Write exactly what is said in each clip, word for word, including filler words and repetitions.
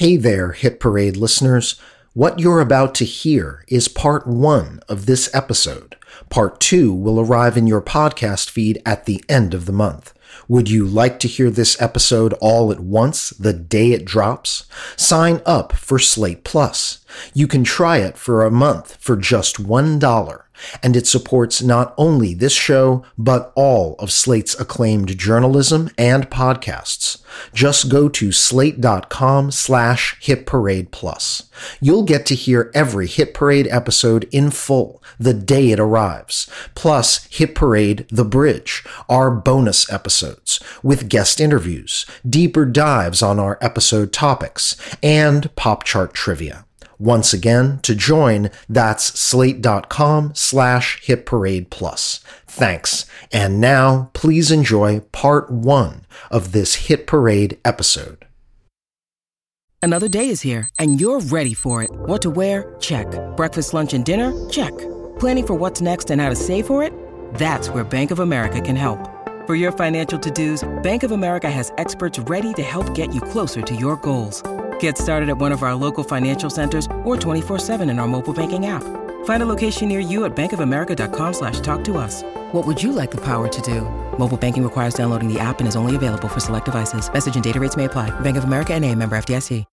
Hey there, Hit Parade listeners. What you're about to hear is part one of this episode. Part two will arrive in your podcast feed at the end of the month. Would you like to hear this episode all at once, the day it drops? Sign up for Slate Plus. You can try it for a month for just one dollar, and it supports not only this show, but all of Slate's acclaimed journalism and podcasts. Just go to slate.com slash Hit Parade Plus. You'll get to hear every Hit Parade episode in full the day it arrives, plus Hit Parade The Bridge, our bonus episodes, with guest interviews, deeper dives on our episode topics, and pop chart trivia. Once again, to join, that's slate.com slash Hit Parade Plus. Thanks. And now, please enjoy part one of this Hit Parade episode. Another day is here, and you're ready for it. What to wear? Check. Breakfast, lunch, and dinner? Check. Planning for what's next and how to save for it? That's where Bank of America can help. For your financial to-dos, Bank of America has experts ready to help get you closer to your goals. Get started at one of our local financial centers or twenty-four seven in our mobile banking app. Find a location near you at bankofamerica.com slash talk to us. What would you like the power to do? Mobile banking requires downloading the app and is only available for select devices. Message and data rates may apply. Bank of America N A, member F D I C.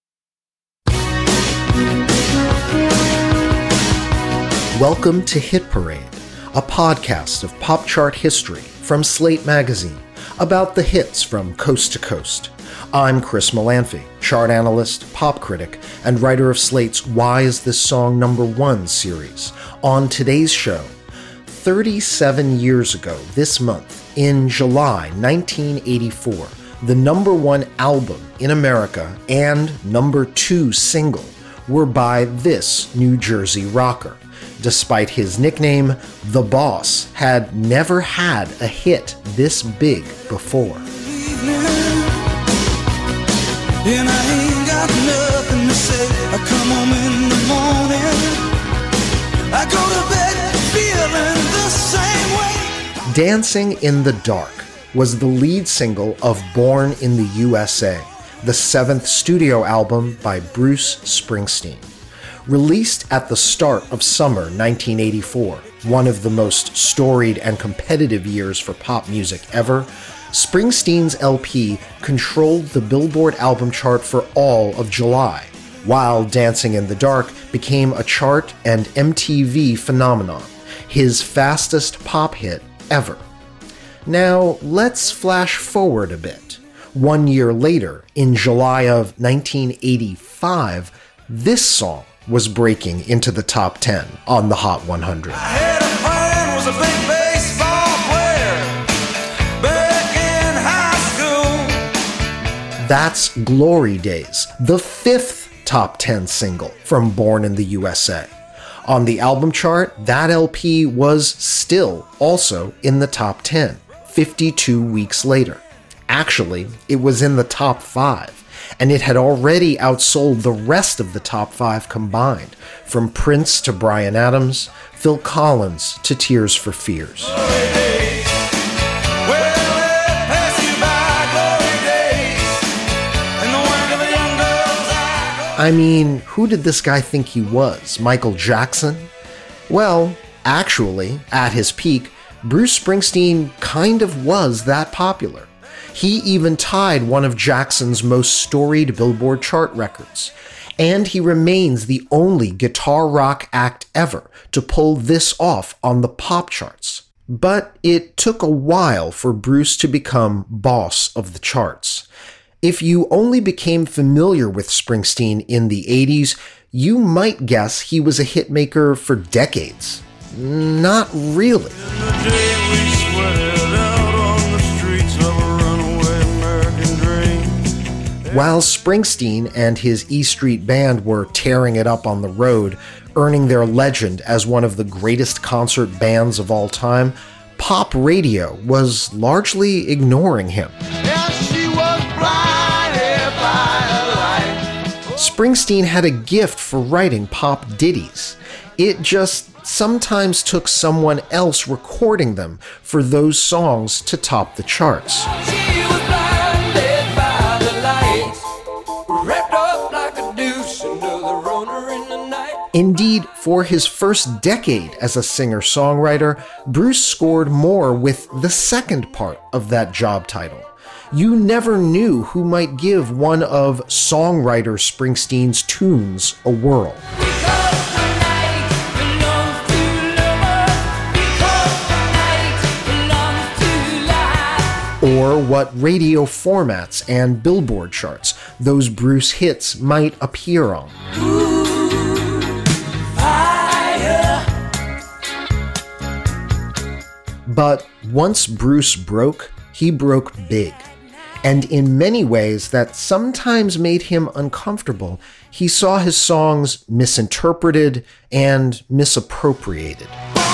Welcome to Hit Parade, a podcast of pop chart history from Slate Magazine about the hits from coast to coast. I'm Chris Molanphy, chart analyst, pop critic, and writer of Slate's Why Is This Song Number One series. On today's show, thirty-seven years ago this month, in July nineteen eighty-four, the number one album in America and number two single were by this New Jersey rocker. Despite his nickname, The Boss had never had a hit this big before. And I ain't got nothing to say. I come home in the morning, I go to bed feeling the same way. Dancing in the Dark was the lead single of Born in the U S A, the seventh studio album by Bruce Springsteen. Released at the start of summer nineteen eighty-four, one of the most storied and competitive years for pop music ever, Springsteen's L P controlled the Billboard album chart for all of July, while Dancing in the Dark became a chart and M T V phenomenon, his fastest pop hit ever. Now, let's flash forward a bit. One year later, in July of nineteen eighty-five, this song was breaking into the top ten on the Hot one hundred. I had a friend was a big baseball player back in high school. That's Glory Days, the fifth top ten single from Born in the U S A. On the album chart, that L P was still also in the top ten, fifty-two weeks later. Actually, it was in the top five, and it had already outsold the rest of the top five combined, from Prince to Bryan Adams, Phil Collins to Tears for Fears. I mean, who did this guy think he was? Michael Jackson? Well, actually, at his peak, Bruce Springsteen kind of was that popular. He even tied one of Jackson's most storied Billboard chart records. And he remains the only guitar rock act ever to pull this off on the pop charts. But it took a while for Bruce to become boss of the charts. If you only became familiar with Springsteen in the eighties, you might guess he was a hitmaker for decades. Not really. While Springsteen and his E Street Band were tearing it up on the road, earning their legend as one of the greatest concert bands of all time, pop radio was largely ignoring him. Yes, she was blinded by a light. Springsteen had a gift for writing pop ditties. It just sometimes took someone else recording them for those songs to top the charts. She was blinded by the light, wrapped up Indeed, for his first decade as a singer-songwriter, Bruce scored more with the second part of that job title. You never knew who might give one of songwriter Springsteen's tunes a whirl. Or what radio formats and Billboard charts those Bruce hits might appear on. Ooh, fire. But once Bruce broke, he broke big. And in many ways that sometimes made him uncomfortable, he saw his songs misinterpreted and misappropriated.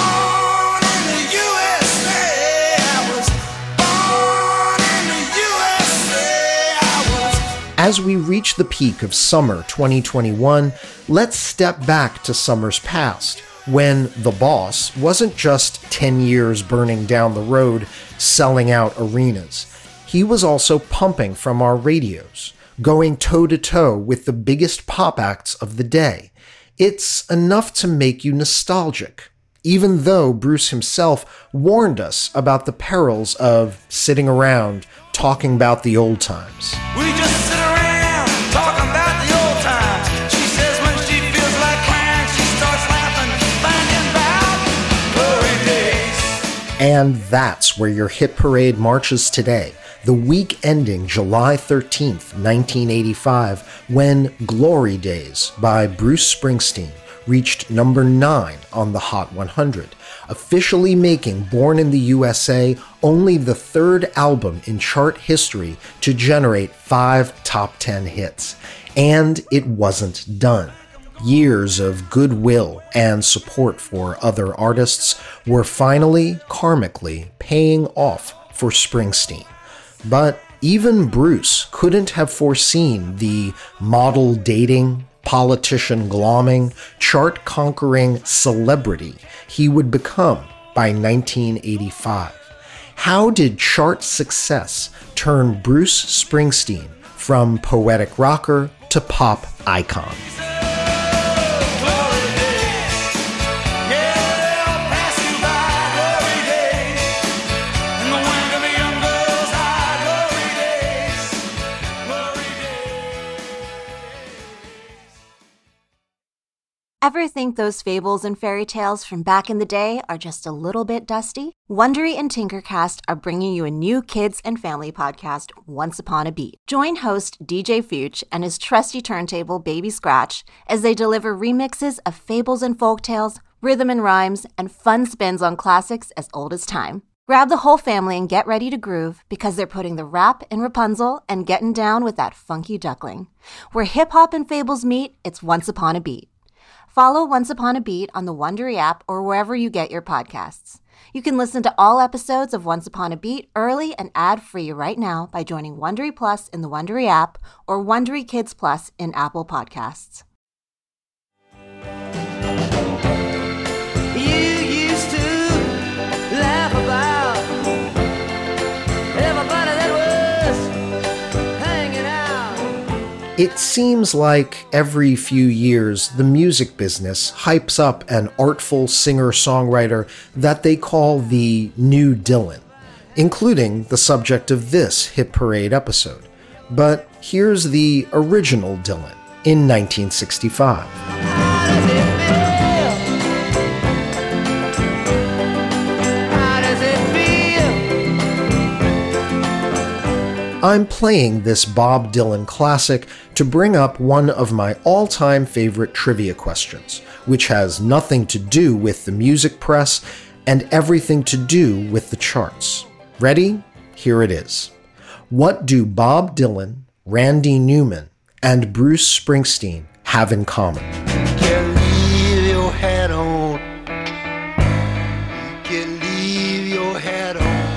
As we reach the peak of summer twenty twenty-one, let's step back to summers past, when The Boss wasn't just ten years burning down the road, selling out arenas. He was also pumping from our radios, going toe-to-toe with the biggest pop acts of the day. It's enough to make you nostalgic, even though Bruce himself warned us about the perils of sitting around talking about the old times. We just sit around talking about the old times. She says when she feels like crying, she starts laughing, thinking about glory days. And that's where your hit parade marches today, the week ending July thirteenth, nineteen eighty-five, when Glory Days by Bruce Springsteen reached number nine on the Hot one hundred, officially making Born in the U S A only the third album in chart history to generate five top ten hits. And it wasn't done. Years of goodwill and support for other artists were finally, karmically, paying off for Springsteen. But even Bruce couldn't have foreseen the model dating, politician glomming, chart-conquering celebrity he would become by nineteen eighty-five. How did chart success turn Bruce Springsteen from poetic rocker to pop icon? Ever think those fables and fairy tales from back in the day are just a little bit dusty? Wondery and Tinkercast are bringing you a new kids and family podcast, Once Upon a Beat. Join host D J Fuchs and his trusty turntable Baby Scratch as they deliver remixes of fables and folktales, rhythm and rhymes, and fun spins on classics as old as time. Grab the whole family and get ready to groove because they're putting the rap in Rapunzel and getting down with that funky duckling. Where hip-hop and fables meet, it's Once Upon a Beat. Follow Once Upon a Beat on the Wondery app or wherever you get your podcasts. You can listen to all episodes of Once Upon a Beat early and ad-free right now by joining Wondery Plus in the Wondery app or Wondery Kids Plus in Apple Podcasts. You used to laugh about everybody that was hanging out. It seems like every few years, the music business hypes up an artful singer-songwriter that they call the new Dylan, including the subject of this Hit Parade episode. But here's the original Dylan in nineteen sixty-five. How does it feel? How does it feel? I'm playing this Bob Dylan classic to bring up one of my all-time favorite trivia questions, which has nothing to do with the music press and everything to do with the charts. Ready? Here it is. What do Bob Dylan, Randy Newman, and Bruce Springsteen have in common? Can't leave your hat on. Can't leave your hat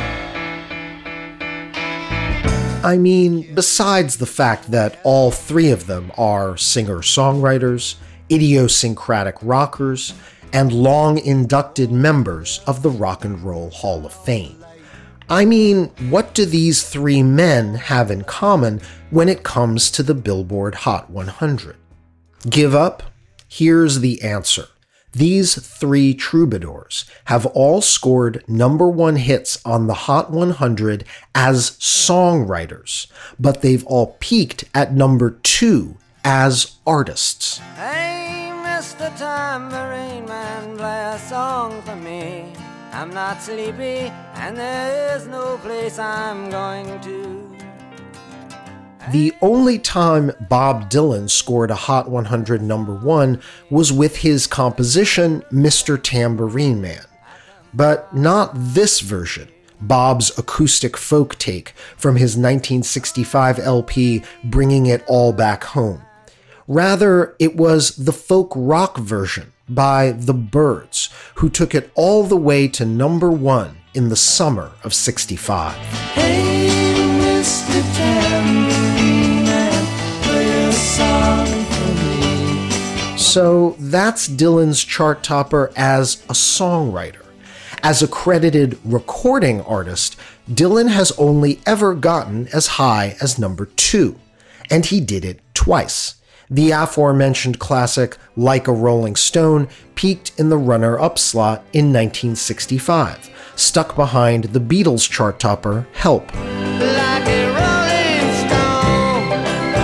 on. I mean, besides the fact that all three of them are singer-songwriters, idiosyncratic rockers, and long-inducted members of the Rock and Roll Hall of Fame. I mean, what do these three men have in common when it comes to the Billboard Hot one hundred? Give up? Here's the answer. These three troubadours have all scored number one hits on the Hot one hundred as songwriters, but they've all peaked at number two as artists. Hey, Mister Tambourine Man, play a song for me. I'm not sleepy, and there is no place I'm going to. The only time Bob Dylan scored a Hot one hundred number one was with his composition, Mister Tambourine Man. But not this version, Bob's acoustic folk take from his nineteen sixty-five L P, Bringing It All Back Home. Rather, it was the folk rock version by The Byrds, who took it all the way to number one in the summer of sixty-five. Hey, Mister Tambourine Man, play a song for me. So that's Dylan's chart topper as a songwriter. As a credited recording artist, Dylan has only ever gotten as high as number two, and he did it twice. The aforementioned classic, Like a Rolling Stone, peaked in the runner-up slot in nineteen sixty-five, stuck behind the Beatles chart topper, Help. Like a rolling stone.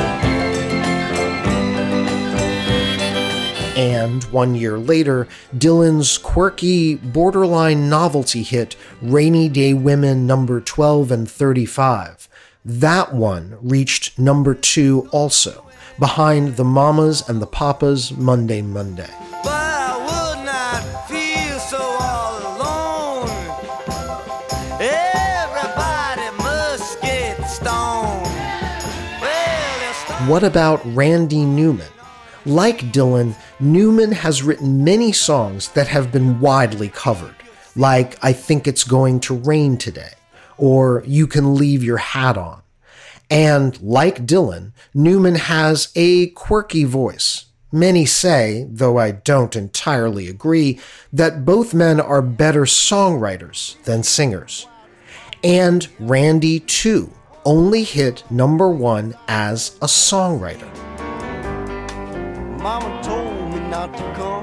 And one year later, Dylan's quirky, borderline novelty hit, Rainy Day Women number twelve and thirty-five. That one reached number two also, behind the Mamas and the Papas, Monday, Monday. But I would not feel so all alone. Everybody must get stoned. Well, they're stoned. What about Randy Newman? Like Dylan, Newman has written many songs that have been widely covered, like I Think It's Going to Rain Today, or You Can Leave Your Hat On. And like Dylan, Newman has a quirky voice. Many say, though I don't entirely agree, that both men are better songwriters than singers. And Randy, too, only hit number one as a songwriter. Mama told me not to come.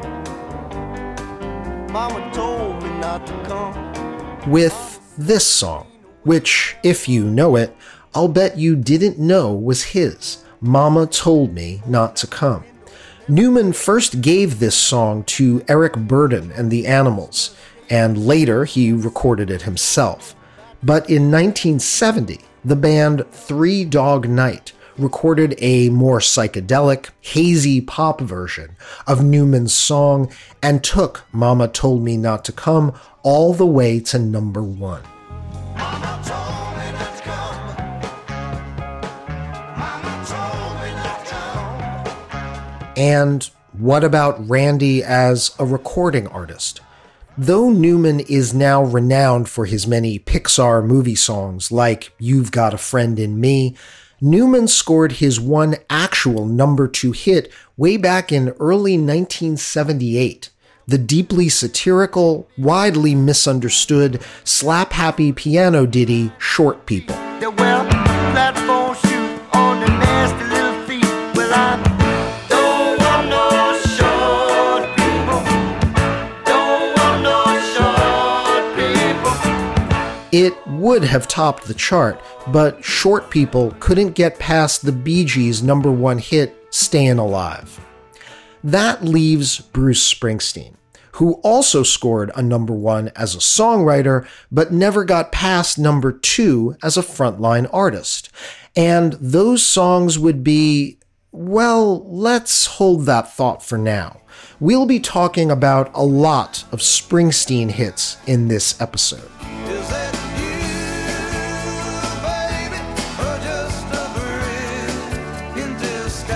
Mama told me not to come. With this song, which, if you know it, I'll bet you didn't know was his, Mama Told Me Not to Come. Newman first gave this song to Eric Burdon and the Animals, and later he recorded it himself. But in nineteen seventy, the band Three Dog Night recorded a more psychedelic, hazy pop version of Newman's song and took Mama Told Me Not to Come all the way to number one. Mama told me not to come. Mama told me not to come. And what about Randy as a recording artist? Though Newman is now renowned for his many Pixar movie songs like You've Got a Friend in Me, Newman scored his one actual number two hit way back in early nineteen seventy-eight, the deeply satirical, widely misunderstood, slap-happy piano ditty Short People. The well platform shoot on the nasty little feet. Well, I don't want no short people. Don't want no short people. It would have topped the chart, but Short People couldn't get past the Bee Gees' number one hit, Stayin' Alive. That leaves Bruce Springsteen, who also scored a number one as a songwriter, but never got past number two as a frontline artist. And those songs would be, well, let's hold that thought for now. We'll be talking about a lot of Springsteen hits in this episode. Is that you, baby, or just a breeze in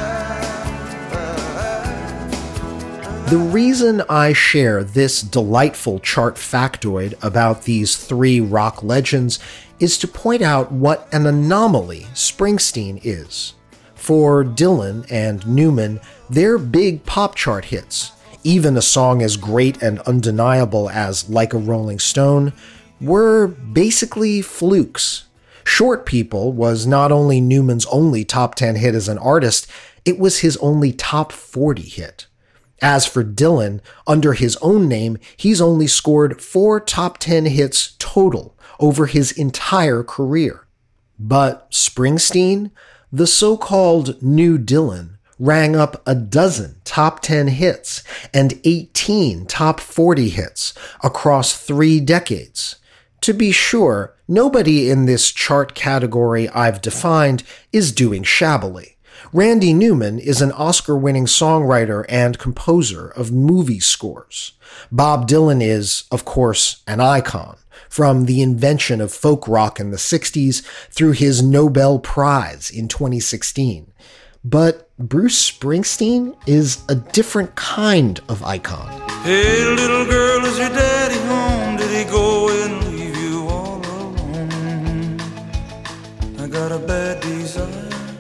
disguise? The reason I share this delightful chart factoid about these three rock legends is to point out what an anomaly Springsteen is. For Dylan and Newman, they're big pop chart hits. Even a song as great and undeniable as Like a Rolling Stone were basically flukes. Short People was not only Newman's only top ten hit as an artist, it was his only top forty hit. As for Dylan, under his own name, he's only scored four top ten hits total over his entire career. But Springsteen, the so-called new Dylan, rang up a dozen top ten hits and eighteen top forty hits across three decades. To be sure, nobody in this chart category I've defined is doing shabbily. Randy Newman is an Oscar-winning songwriter and composer of movie scores. Bob Dylan is, of course, an icon, from the invention of folk rock in the sixties through his Nobel Prize in twenty sixteen. But Bruce Springsteen is a different kind of icon. Hey, little girl, is your daddy home? Did he go and leave you all alone? I got a bad desire.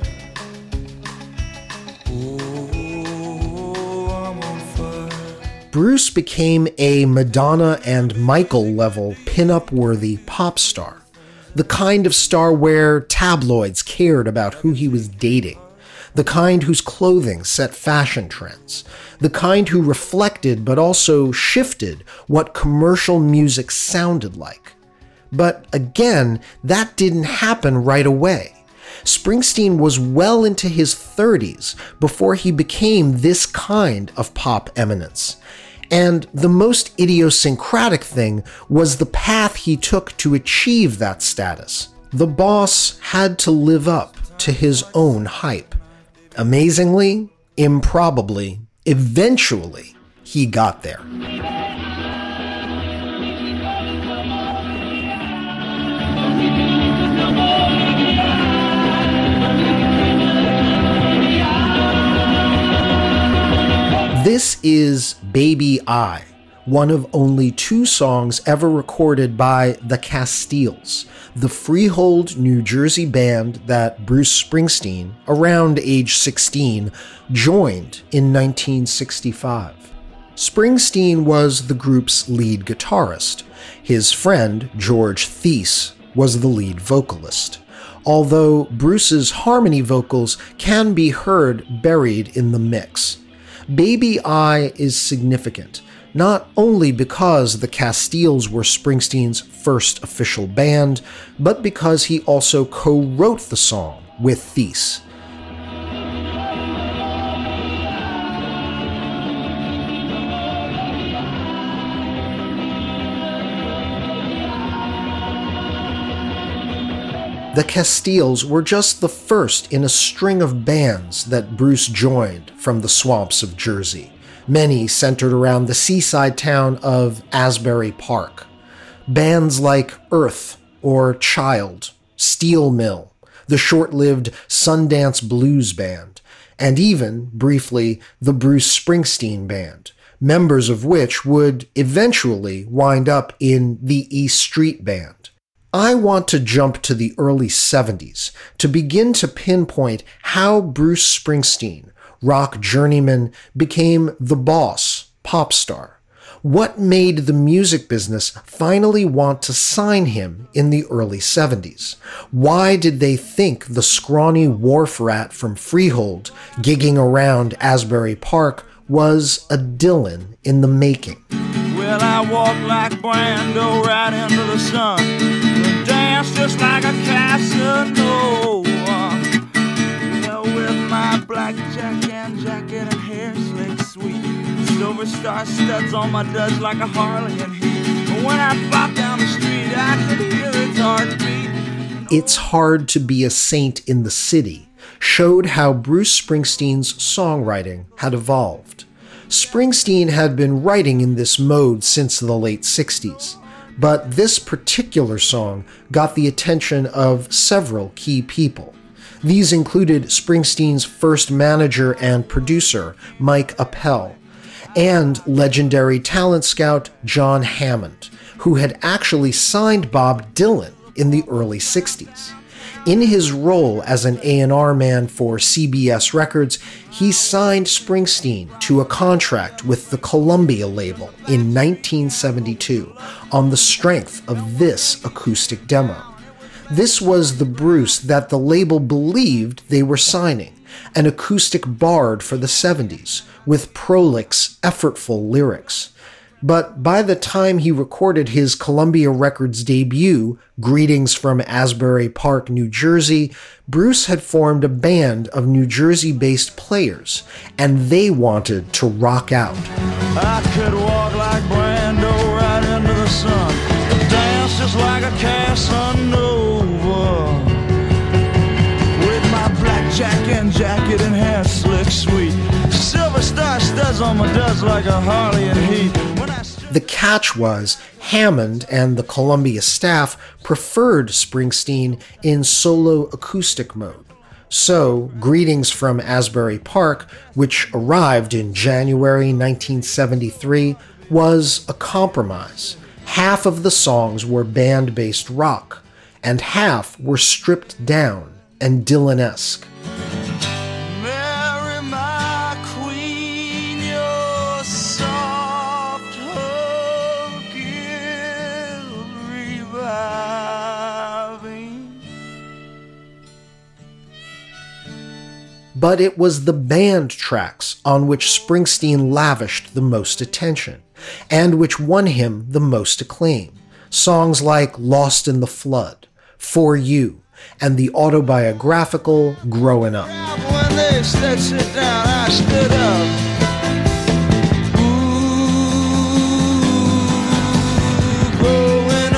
Bruce became a Madonna and Michael level pin-up-worthy pop star, the kind of star where tabloids cared about who he was dating, the kind whose clothing set fashion trends, the kind who reflected but also shifted what commercial music sounded like. But again, that didn't happen right away. Springsteen was well into his thirties before he became this kind of pop eminence. And the most idiosyncratic thing was the path he took to achieve that status. The boss had to live up to his own hype. Amazingly, improbably, eventually, he got there. This is Baby I, one of only two songs ever recorded by the Castiles, the Freehold, New Jersey band that Bruce Springsteen, around age sixteen, joined in nineteen sixty-five. Springsteen was the group's lead guitarist. His friend, George Thies, was the lead vocalist, although Bruce's harmony vocals can be heard buried in the mix. Baby I is significant, not only because the Castiles were Springsteen's first official band, but because he also co-wrote the song with Thies. The Castiles were just the first in a string of bands that Bruce joined from the swamps of Jersey, many centered around the seaside town of Asbury Park. Bands like Earth or Child, Steel Mill, the short-lived Sundance Blues Band, and even, briefly, the Bruce Springsteen Band, members of which would eventually wind up in the E Street Band. I want to jump to the early seventies to begin to pinpoint how Bruce Springsteen, rock journeyman, became the boss pop star. What made the music business finally want to sign him in the early seventies? Why did they think the scrawny wharf rat from Freehold, gigging around Asbury Park, was a Dylan in the making? Well, I walk like Brando right into the sun. Dance just like a Casanova. Well, with my black jacket and jacket and hair slick sweet. Silver star studs on my duds like a Harley and heat. But when I pop down the street, I could hear its heartbeat. It's Hard to Be a Saint in the City showed how Bruce Springsteen's songwriting had evolved. Springsteen had been writing in this mode since the late sixties, but this particular song got the attention of several key people. These included Springsteen's first manager and producer, Mike Appel, and legendary talent scout John Hammond, who had actually signed Bob Dylan in the early sixties. In his role as an A and R man for C B S Records, he signed Springsteen to a contract with the Columbia label in nineteen seventy-two on the strength of this acoustic demo. This was the Bruce that the label believed they were signing, an acoustic bard for the seventies, with prolix, effortful lyrics. But by the time he recorded his Columbia Records debut, Greetings from Asbury Park, New Jersey, Bruce had formed a band of New Jersey-based players, and they wanted to rock out. I could walk like Brando right into the sun, dance just like a Casanova, with my blackjack and jacket and hair slick sweet, silver star studs on my duds like a Harley in heat. The catch was Hammond and the Columbia staff preferred Springsteen in solo acoustic mode. So, Greetings from Asbury Park, which arrived in January nineteen seventy-three, was a compromise. Half of the songs were band-based rock, and half were stripped down and Dylan-esque. Mary, my queen, your soft hug is reviving. But it was the band tracks on which Springsteen lavished the most attention, and which won him the most acclaim. Songs like Lost in the Flood, For You, and the autobiographical Growing Up. When they said sit down, I stood up. Ooh, growing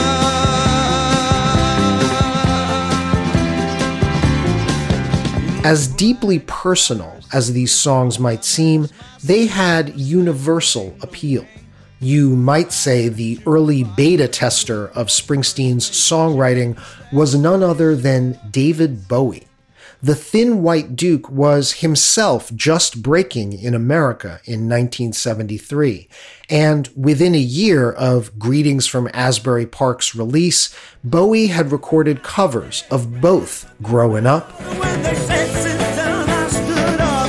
up. As deeply personal as these songs might seem, they had universal appeal. You might say the early beta tester of Springsteen's songwriting was none other than David Bowie. The Thin White Duke was himself just breaking in America in nineteen seventy-three, and within a year of Greetings from Asbury Park's release, Bowie had recorded covers of both Growing Up When they said sit down, I stood up.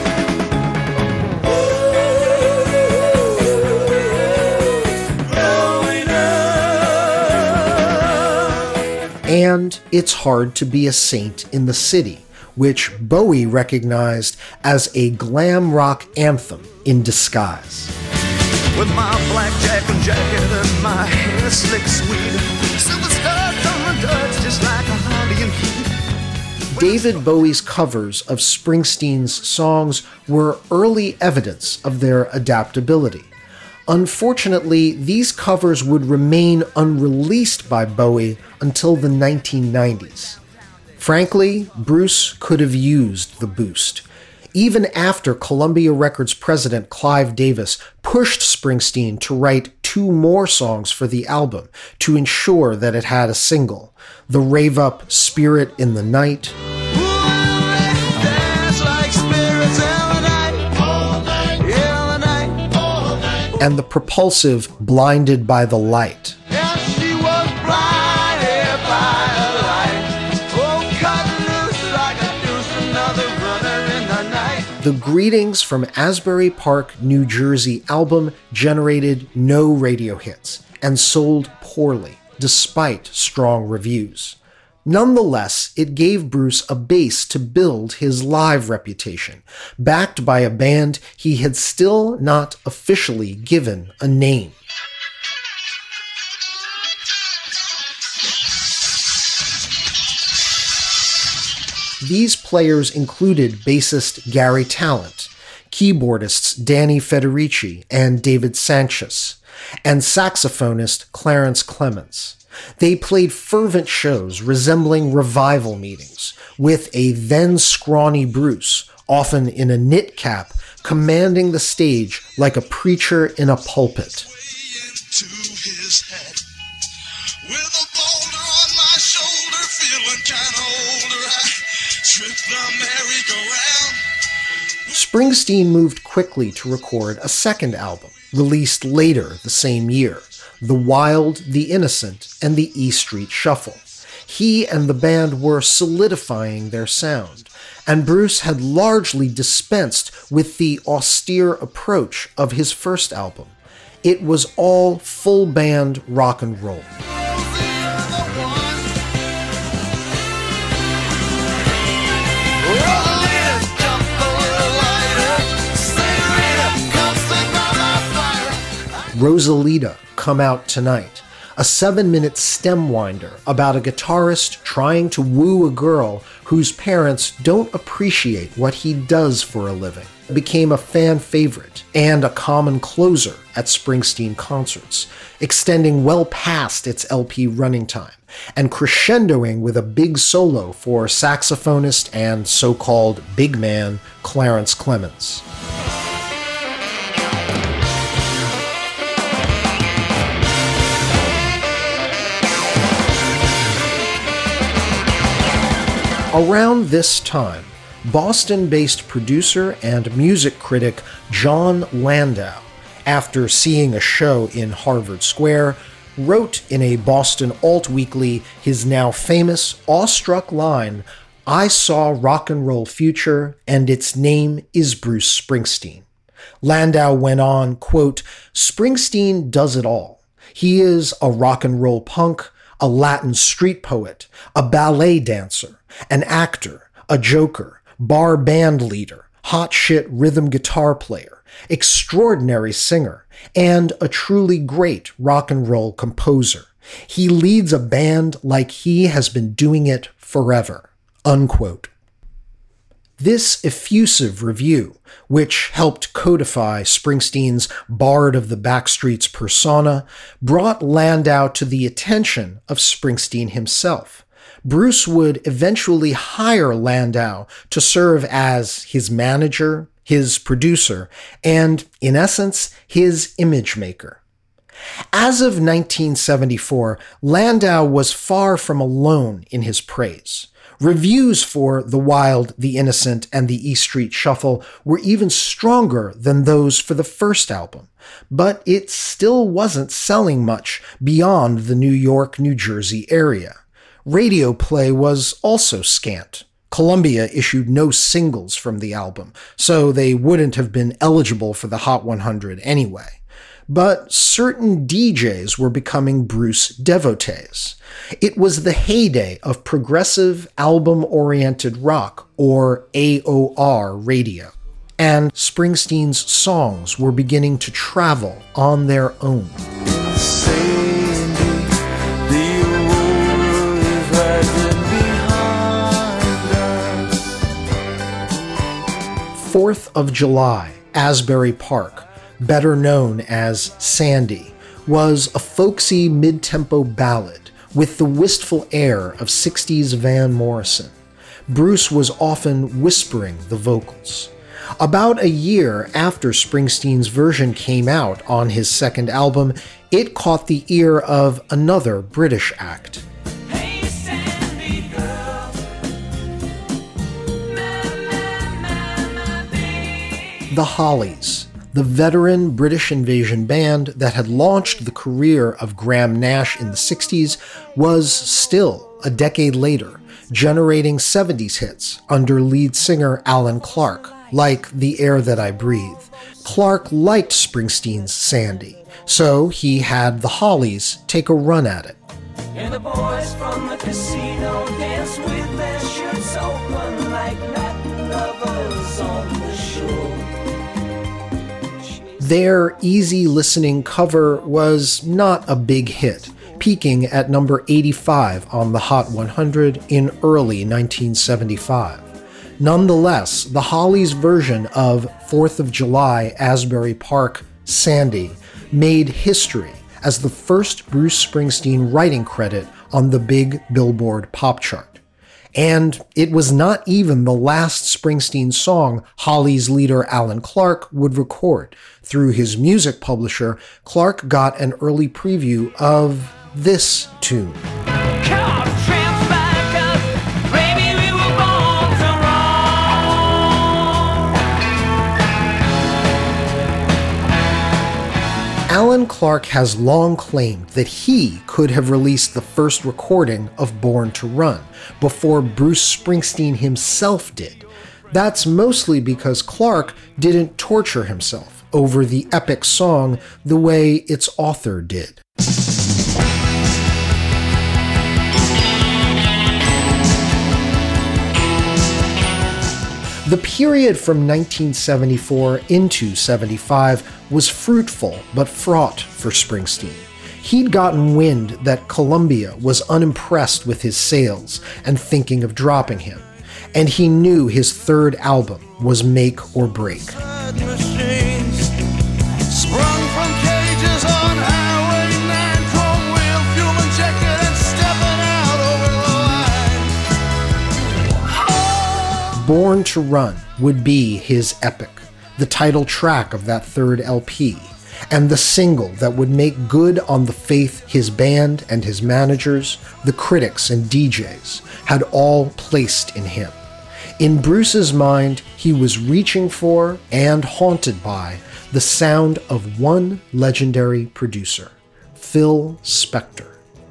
and It's Hard to Be a Saint in the City, which Bowie recognized as a glam rock anthem in disguise. With my blackjack and jacket and my hair slick sweet, silver studs on my duds just like a Harley in heat. David Bowie's covers of Springsteen's songs were early evidence of their adaptability. Unfortunately, these covers would remain unreleased by Bowie until the nineteen nineties. Frankly, Bruce could have used the boost. Even after Columbia Records president Clive Davis pushed Springsteen to write two more songs for the album to ensure that it had a single, the rave-up Spirit in the Night, and the propulsive Blinded by the Light. The Greetings from Asbury Park, New Jersey album generated no radio hits and sold poorly, despite strong reviews. Nonetheless, it gave Bruce a base to build his live reputation, backed by a band he had still not officially given a name. These players included bassist Gary Talent, keyboardists Danny Federici and David Sanchez, and saxophonist Clarence Clemens. They played fervent shows resembling revival meetings, with a then scrawny Bruce, often in a knit cap, commanding the stage like a preacher in a pulpit. Springsteen moved quickly to record a second album, released later the same year, The Wild, the Innocent, and the E Street Shuffle. He and the band were solidifying their sound, and Bruce had largely dispensed with the austere approach of his first album. It was all full band rock and roll. Rolling Rosalita Come Out Tonight, a seven-minute stem winder about a guitarist trying to woo a girl whose parents don't appreciate what he does for a living, became a fan favorite and a common closer at Springsteen concerts, extending well past its L P running time, and crescendoing with a big solo for saxophonist and so-called big man Clarence Clemons. Around this time, Boston-based producer and music critic Jon Landau, after seeing a show in Harvard Square, wrote in a Boston alt weekly his now famous awestruck line, "I saw rock and roll future, and its name is Bruce Springsteen." Landau went on, quote, "Springsteen does it all. He is a rock and roll punk, a Latin street poet, a ballet dancer, an actor, a joker, bar band leader, hot shit rhythm guitar player, extraordinary singer, and a truly great rock and roll composer. He leads a band like he has been doing it forever." Unquote. This effusive review, which helped codify Springsteen's Bard of the Backstreets persona, brought Landau to the attention of Springsteen himself. Bruce would eventually hire Landau to serve as his manager, his producer, and, in essence, his image maker. As of nineteen seventy-four, Landau was far from alone in his praise. Reviews for The Wild, The Innocent, and The E Street Shuffle were even stronger than those for the first album, but it still wasn't selling much beyond the New York, New Jersey area. Radio play was also scant. Columbia issued no singles from the album, so they wouldn't have been eligible for the Hot one hundred anyway. But certain D Js were becoming Bruce devotees. It was the heyday of progressive album-oriented rock, or A O R radio, and Springsteen's songs were beginning to travel on their own. Fourth of July, Asbury Park, better known as Sandy, was a folksy mid-tempo ballad with the wistful air of sixties Van Morrison. Bruce was often whispering the vocals. About a year after Springsteen's version came out on his second album, it caught the ear of another British act. The Hollies, the veteran British invasion band that had launched the career of Graham Nash in the sixties, was still, a decade later, generating seventies hits under lead singer Alan Clark, like The Air That I Breathe. Clark liked Springsteen's Sandy, so he had the Hollies take a run at it. And the boys from the casino dance with their shirts open like Latin lovers on the shore. Their easy-listening cover was not a big hit, peaking at number eighty-five on the Hot one hundred in early nineteen seventy-five. Nonetheless, the Hollies' version of fourth of July, Asbury Park, Sandy, made history as the first Bruce Springsteen writing credit on the big Billboard pop chart. And it was not even the last Springsteen song Hollies leader Alan Clark would record. Through his music publisher, Clark got an early preview of this tune. Alan Clark has long claimed that he could have released the first recording of Born to Run before Bruce Springsteen himself did. That's mostly because Clark didn't torture himself over the epic song the way its author did. The period from nineteen seventy-four into seventy-five was fruitful but fraught for Springsteen. He'd gotten wind that Columbia was unimpressed with his sales and thinking of dropping him, and he knew his third album was make or break. Born to Run would be his epic, the title track of that third L P, and the single that would make good on the faith his band and his managers, the critics and D Js, had all placed in him. In Bruce's mind, he was reaching for and haunted by the sound of one legendary producer, Phil Spector.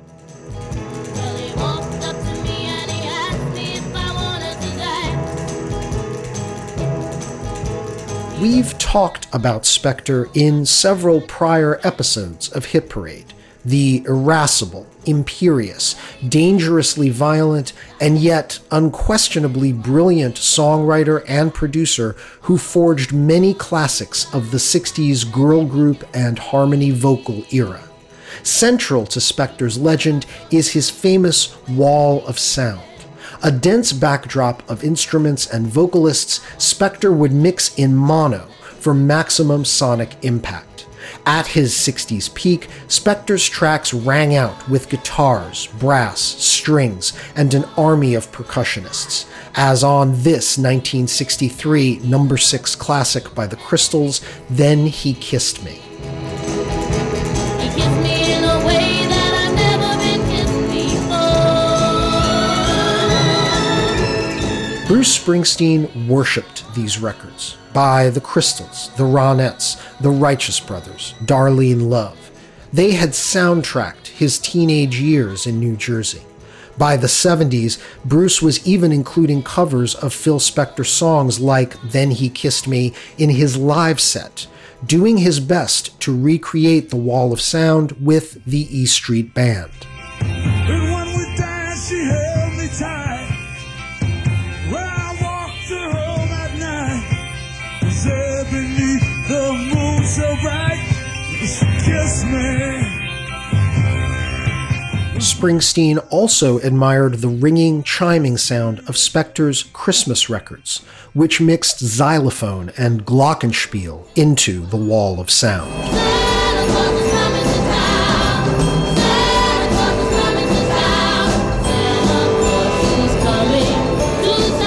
We've talked about Spector in several prior episodes of Hit Parade, the irascible, imperious, dangerously violent, and yet unquestionably brilliant songwriter and producer who forged many classics of the sixties girl group and harmony vocal era. Central to Spector's legend is his famous wall of sound. A dense backdrop of instruments and vocalists, Spector would mix in mono for maximum sonic impact. At his sixties peak, Spector's tracks rang out with guitars, brass, strings, and an army of percussionists, as on this nineteen sixty-three number six classic by the Crystals, Then He Kissed Me. He kissed me in a way that I've never been kissed before. Bruce Springsteen worshipped these records by the Crystals, the Ronettes, the Righteous Brothers, Darlene Love. They had soundtracked his teenage years in New Jersey. By the seventies, Bruce was even including covers of Phil Spector songs like Then He Kissed Me in his live set, doing his best to recreate the wall of sound with the E Street Band. And when we danced, she held me tight. When I walked her home at night, there beneath the moon so bright, she kissed me. Springsteen also admired the ringing, chiming sound of Spector's Christmas records, which mixed xylophone and glockenspiel into the wall of sound. Santa Claus is coming to town. Santa Claus is coming to town. Santa Claus is coming to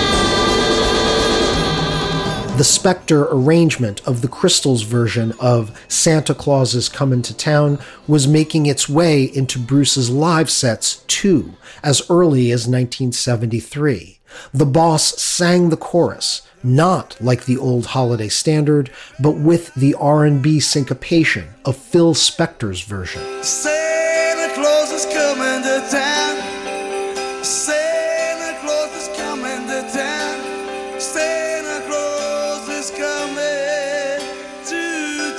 town. The Spector arrangement of the Crystals' version of Santa Claus is Comin' to Town was making its way into Bruce's live sets too, as early as nineteen seventy-three. The Boss sang the chorus, not like the old holiday standard, but with the R and B syncopation of Phil Spector's version. Santa Claus is coming to town. Santa Claus is coming to town. Santa Claus is coming to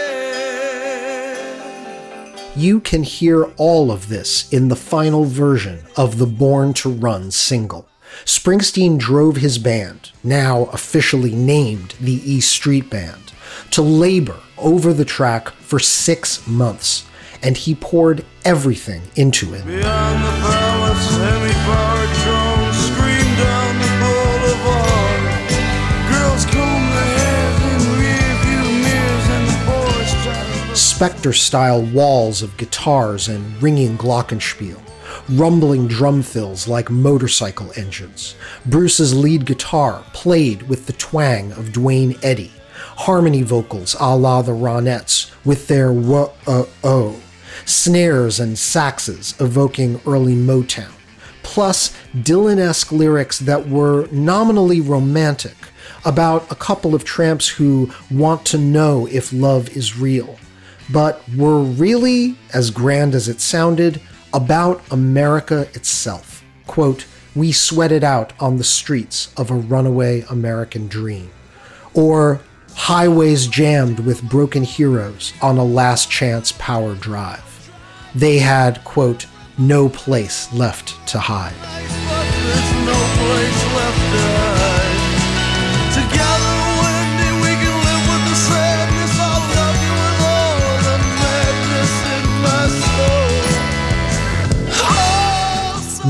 town. You can hear all of this in the final version of the Born to Run single. Springsteen drove his band, now officially named the E Street Band, to labor over the track for six months, and he poured everything into it. Beyond the palace, semi-powered drone scream down the boulevard. Girls comb their hair in rearview mirrors and the boys try to... Spector-style walls of guitars and ringing glockenspiel, rumbling drum fills like motorcycle engines. Bruce's lead guitar played with the twang of Duane Eddy. Harmony vocals a la the Ronettes with their wah-uh-oh. Snares and saxes evoking early Motown. Plus Dylan-esque lyrics that were nominally romantic about a couple of tramps who want to know if love is real, but were really, as grand as it sounded, about America itself. Quote, "We sweat it out on the streets of a runaway American dream." Or highways jammed with broken heroes on a last chance power drive. They had, quote, "no place left to hide." There's no place left to hide.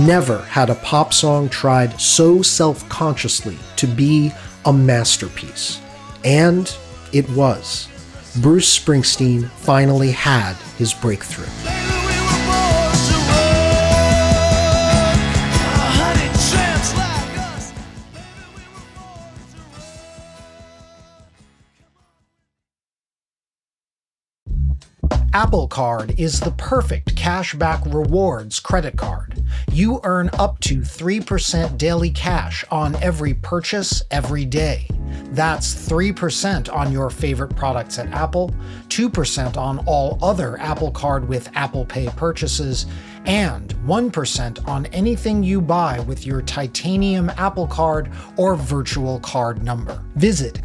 Never had a pop song tried so self-consciously to be a masterpiece. And it was. Bruce Springsteen finally had his breakthrough. Apple Card is the perfect cashback rewards credit card. You earn up to three percent daily cash on every purchase every day. That's three percent on your favorite products at Apple, two percent on all other Apple Card with Apple Pay purchases, and one percent on anything you buy with your titanium Apple Card or virtual card number. Visit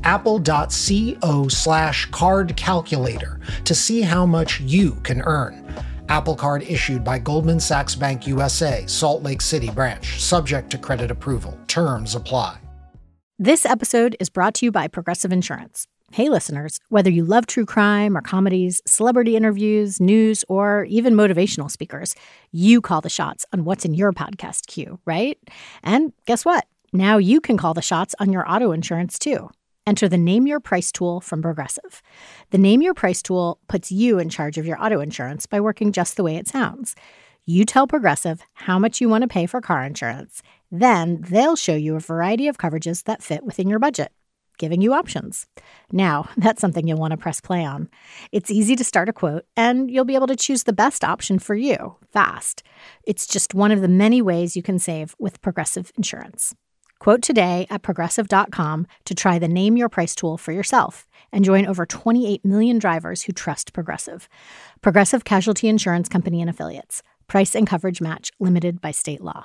apple.co slash card calculator to see how much you can earn. Apple Card issued by Goldman Sachs Bank U S A, Salt Lake City branch, subject to credit approval. Terms apply. This episode is brought to you by Progressive Insurance. Hey listeners, whether you love true crime or comedies, celebrity interviews, news, or even motivational speakers, you call the shots on what's in your podcast queue, right? And guess what? Now you can call the shots on your auto insurance too. Enter the Name Your Price tool from Progressive. The Name Your Price tool puts you in charge of your auto insurance by working just the way it sounds. You tell Progressive how much you want to pay for car insurance. Then they'll show you a variety of coverages that fit within your budget, giving you options. Now, that's something you'll want to press play on. It's easy to start a quote, and you'll be able to choose the best option for you, fast. It's just one of the many ways you can save with Progressive Insurance. Quote today at progressive dot com to try the Name Your Price tool for yourself and join over twenty-eight million drivers who trust Progressive. Progressive Casualty Insurance Company and Affiliates. Price and coverage match limited by state law.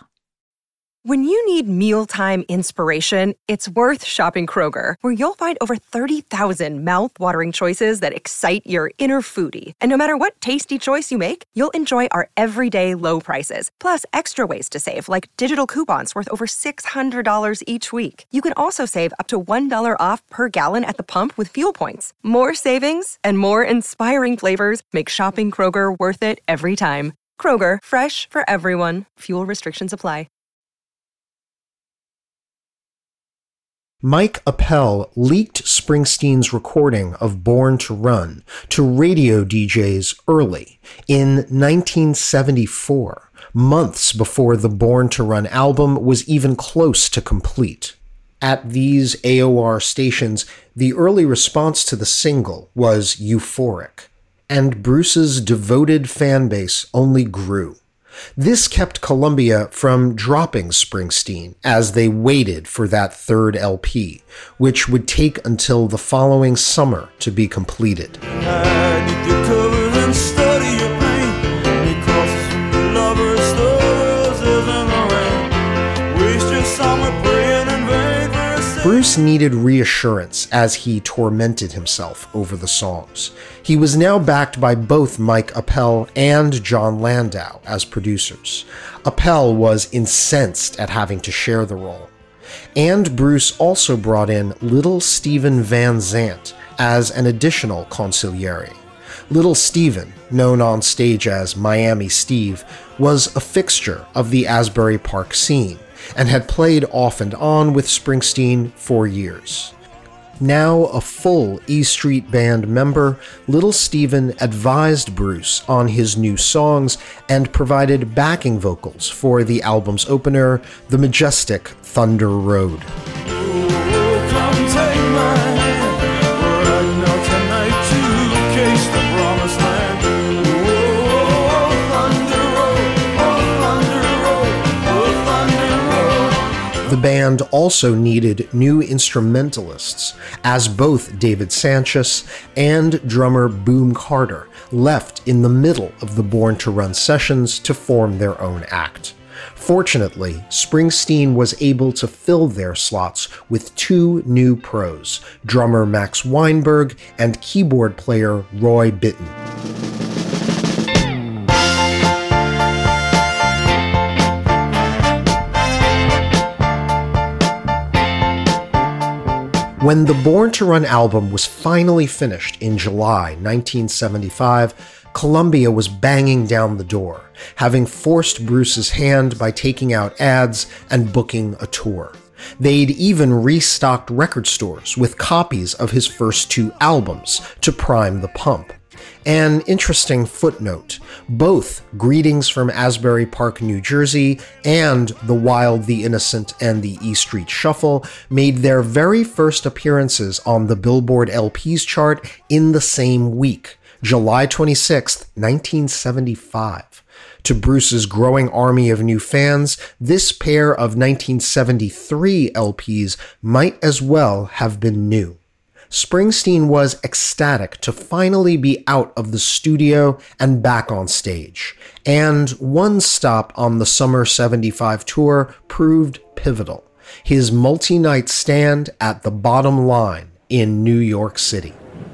When you need mealtime inspiration, it's worth shopping Kroger, where you'll find over thirty thousand mouth-watering choices that excite your inner foodie. And no matter what tasty choice you make, you'll enjoy our everyday low prices, plus extra ways to save, like digital coupons worth over six hundred dollars each week. You can also save up to one dollar off per gallon at the pump with fuel points. More savings and more inspiring flavors make shopping Kroger worth it every time. Kroger, fresh for everyone. Fuel restrictions apply. Mike Appel leaked Springsteen's recording of Born to Run to radio D Js early in nineteen seventy-four, months before the Born to Run album was even close to complete. At these A O R stations, the early response to the single was euphoric, and Bruce's devoted fan base only grew. This kept Columbia from dropping Springsteen as they waited for that third L P, which would take until the following summer to be completed. Bruce needed reassurance as he tormented himself over the songs. He was now backed by both Mike Appel and Jon Landau as producers. Appel was incensed at having to share the role. And Bruce also brought in Little Steven Van Zandt as an additional consigliere. Little Steven, known on stage as Miami Steve, was a fixture of the Asbury Park scene and had played off and on with Springsteen for years. Now a full E Street Band member, Little Steven advised Bruce on his new songs and provided backing vocals for the album's opener, the majestic Thunder Road. The band also needed new instrumentalists, as both David Sancious and drummer Boom Carter left in the middle of the Born to Run sessions to form their own act. Fortunately, Springsteen was able to fill their slots with two new pros, drummer Max Weinberg and keyboard player Roy Bittan. When the Born to Run album was finally finished in July nineteen seventy-five, Columbia was banging down the door, having forced Bruce's hand by taking out ads and booking a tour. They'd even restocked record stores with copies of his first two albums to prime the pump. An interesting footnote, both Greetings from Asbury Park, New Jersey and The Wild, the Innocent, and the E Street Shuffle made their very first appearances on the Billboard L Ps chart in the same week, July twenty-sixth, nineteen seventy-five. To Bruce's growing army of new fans, this pair of nineteen seventy-three L Ps might as well have been new. Springsteen was ecstatic to finally be out of the studio and back on stage, and one stop on the Summer seventy-five tour proved pivotal: his multi-night stand at the Bottom Line in New York City.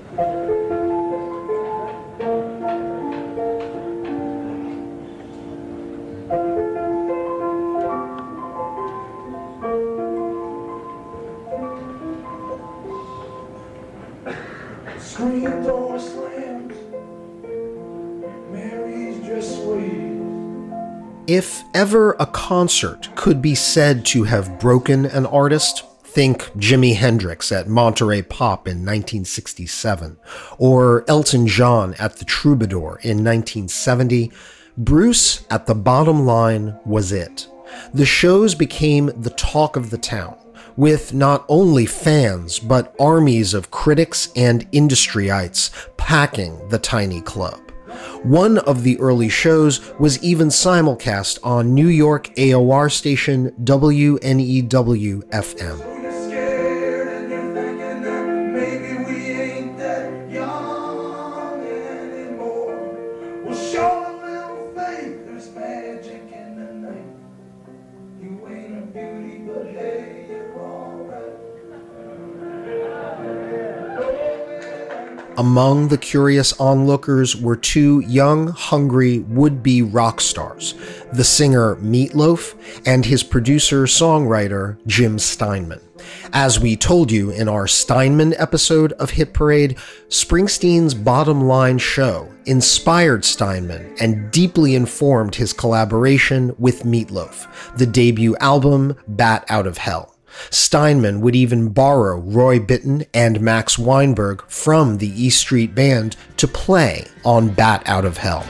Screen door slams, Mary's just sweet. If ever a concert could be said to have broken an artist, think Jimi Hendrix at Monterey Pop in nineteen sixty-seven, or Elton John at the Troubadour in nineteen seventy, Bruce at the Bottom Line was it. The shows became the talk of the town, with not only fans, but armies of critics and industryites packing the tiny club. One of the early shows was even simulcast on New York A O R station W N E W F M. Among the curious onlookers were two young, hungry, would-be rock stars, the singer Meat Loaf and his producer-songwriter Jim Steinman. As we told you in our Steinman episode of Hit Parade, Springsteen's Bottom Line show inspired Steinman and deeply informed his collaboration with Meat Loaf, the debut album Bat Out of Hell. Steinman would even borrow Roy Bittan and Max Weinberg from the E Street Band to play on Bat Out of Hell.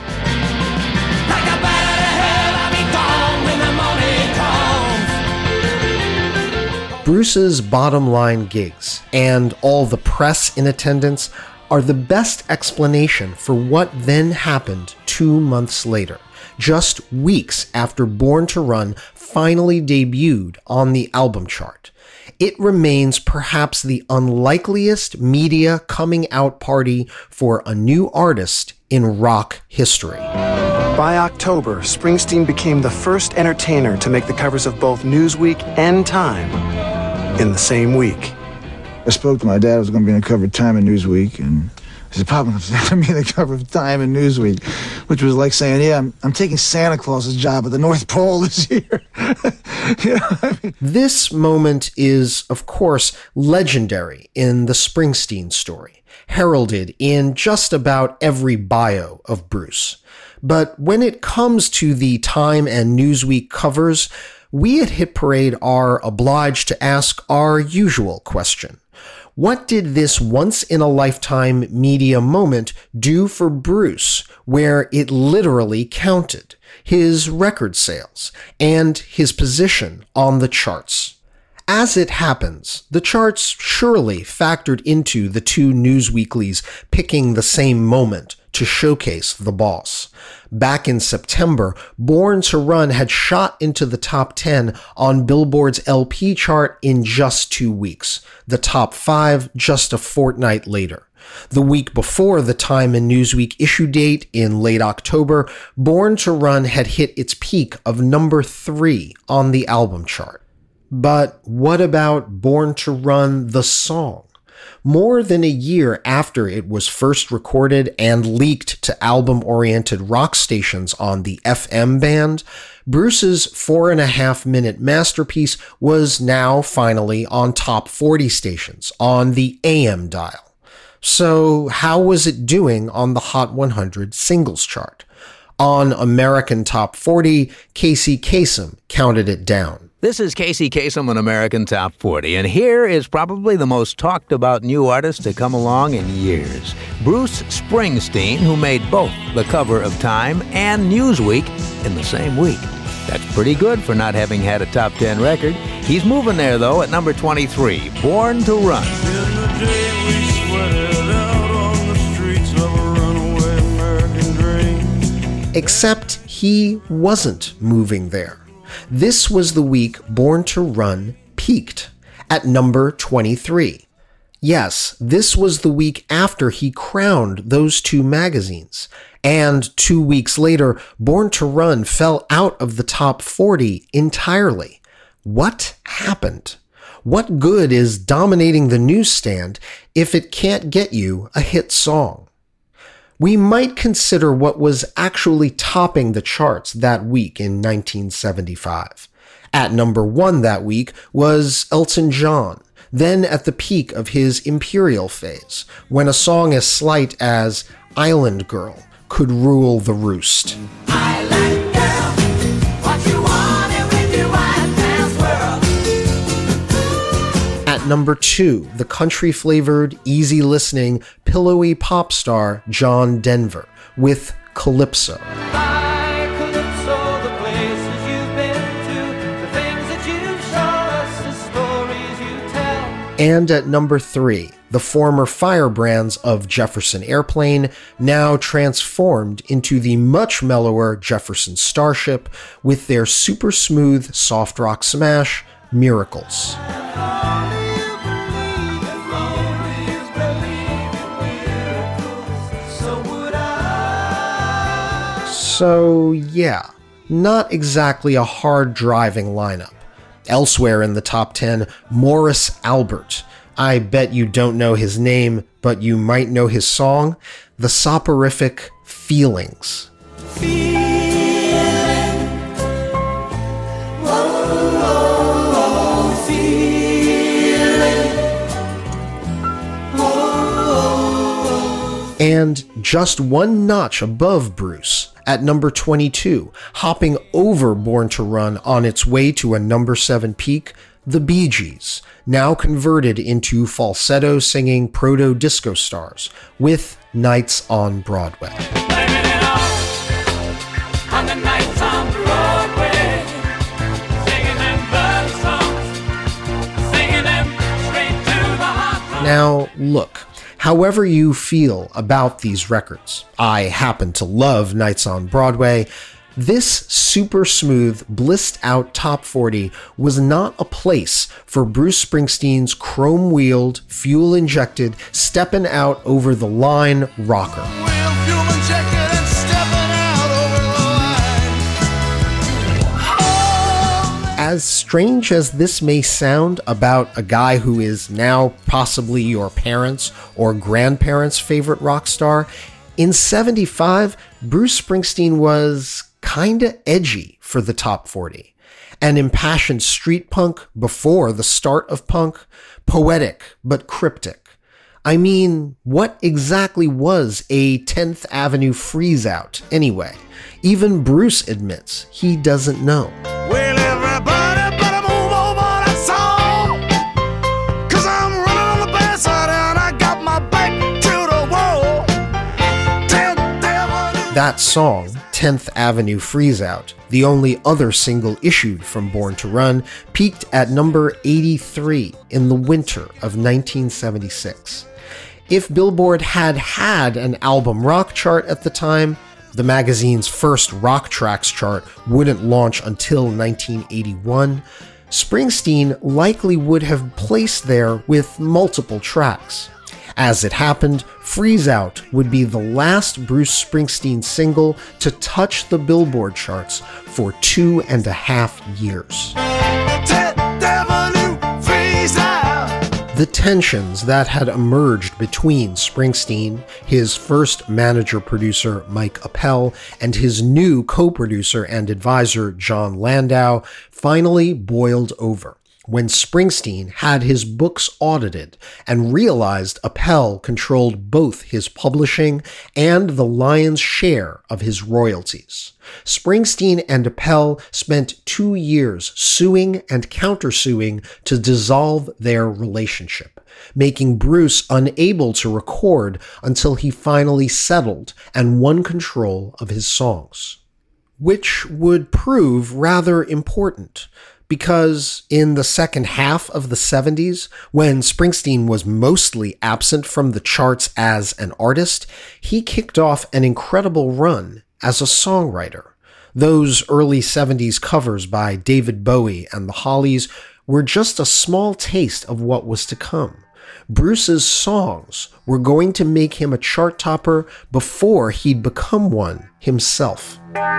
Like a bat out of hell, I'll be gone when the morning comes. Bruce's Bottom Line gigs and all the press in attendance are the best explanation for what then happened two months later, just weeks after Born to Run finally debuted on the album chart. It remains perhaps the unlikeliest media coming out party for a new artist in rock history. By October, Springsteen became the first entertainer to make the covers of both Newsweek and Time in the same week. I spoke to my dad. I was going to be on the cover of Time and Newsweek, and I said, Papa, I'm going to be on the cover of Time and Newsweek, which was like saying, yeah, I'm, I'm taking Santa Claus's job at the North Pole this year. You know, I mean, this moment is, of course, legendary in the Springsteen story, heralded in just about every bio of Bruce. But when it comes to the Time and Newsweek covers, we at Hit Parade are obliged to ask our usual question. What did this once-in-a-lifetime media moment do for Bruce, where it literally counted his record sales and his position on the charts? As it happens, the charts surely factored into the two newsweeklies picking the same moment to showcase the boss. Back in September, Born to Run had shot into the top ten on Billboard's L P chart in just two weeks, the top five just a fortnight later. The week before the Time and Newsweek issue date in late October, Born to Run had hit its peak of number three on the album chart. But what about Born to Run the song? More than a year after it was first recorded and leaked to album-oriented rock stations on the F M band, Bruce's four and a half minute masterpiece was now finally on top forty stations on the A M dial. So how was it doing on the Hot one hundred singles chart? On American Top forty, Casey Kasem counted it down. This is Casey Kasem on American Top forty, and here is probably the most talked about new artist to come along in years. Bruce Springsteen, who made both the cover of Time and Newsweek in the same week. That's pretty good for not having had a top ten record. He's moving there, though, at number twenty-three, Born to Run. In the day we sweated out on the streets of a runaway American dream. Except he wasn't moving there. This was the week Born to Run peaked, at number twenty-three. Yes, this was the week after he crowned those two magazines. And two weeks later, Born to Run fell out of the top forty entirely. What happened? What good is dominating the newsstand if it can't get you a hit song? We might consider what was actually topping the charts that week in nineteen seventy-five. At number one that week was Elton John, then at the peak of his Imperial phase, when a song as slight as Island Girl could rule the roost. Island girl, what you want with your white man's world. At number two, the country-flavored, easy-listening, pillowy pop star John Denver with Calypso. By Calypso, the places you've been to, the things that you've shown us, the stories you tell. And at number three, the former firebrands of Jefferson Airplane, now transformed into the much mellower Jefferson Starship with their super smooth soft rock smash, Miracles. So yeah, not exactly a hard driving lineup. Elsewhere in the top ten, Morris Albert. I bet you don't know his name, but you might know his song, the soporific Feelings. Feeling, oh, oh, feeling, oh, oh. And just one notch above Bruce, at number twenty-two, hopping over Born to Run on its way to a number seven peak, the Bee Gees, now converted into falsetto-singing proto-disco stars, with Nights on Broadway. Blaming it all on the nights on Broadway, singing them bird songs, singing them straight to the heart. Now, look, however you feel about these records, I happen to love Nights on Broadway. This super smooth, blissed out top forty was not a place for Bruce Springsteen's chrome-wheeled, fuel-injected, steppin' out over the line rocker. As strange as this may sound about a guy who is now possibly your parents' or grandparents' favorite rock star, in seventy-five, Bruce Springsteen was kinda edgy for the top forty. An impassioned street punk before the start of punk, poetic but cryptic. I mean, what exactly was a tenth Avenue freeze-out anyway? Even Bruce admits he doesn't know. Well, everybody better move over that song, 'cause I'm running on the bad side and I got my back to the wall. tenth Avenue. That song, tenth Avenue Freeze-Out, the only other single issued from Born to Run, peaked at number eighty-three in the winter of nineteen seventy-six. If Billboard had had an album rock chart at the time, the magazine's first rock tracks chart wouldn't launch until nineteen eighty-one, Springsteen likely would have placed there with multiple tracks. As it happened, Freeze Out would be the last Bruce Springsteen single to touch the Billboard charts for two and a half years. tenth Avenue freeze out. The tensions that had emerged between Springsteen, his first manager-producer Mike Appel, and his new co-producer and advisor John Landau finally boiled over, when Springsteen had his books audited and realized Appel controlled both his publishing and the lion's share of his royalties. Springsteen and Appel spent two years suing and countersuing to dissolve their relationship, making Bruce unable to record until he finally settled and won control of his songs. Which would prove rather important, because in the second half of the seventies, when Springsteen was mostly absent from the charts as an artist, he kicked off an incredible run as a songwriter. Those early seventies covers by David Bowie and the Hollies were just a small taste of what was to come. Bruce's songs were going to make him a chart topper before he'd become one himself.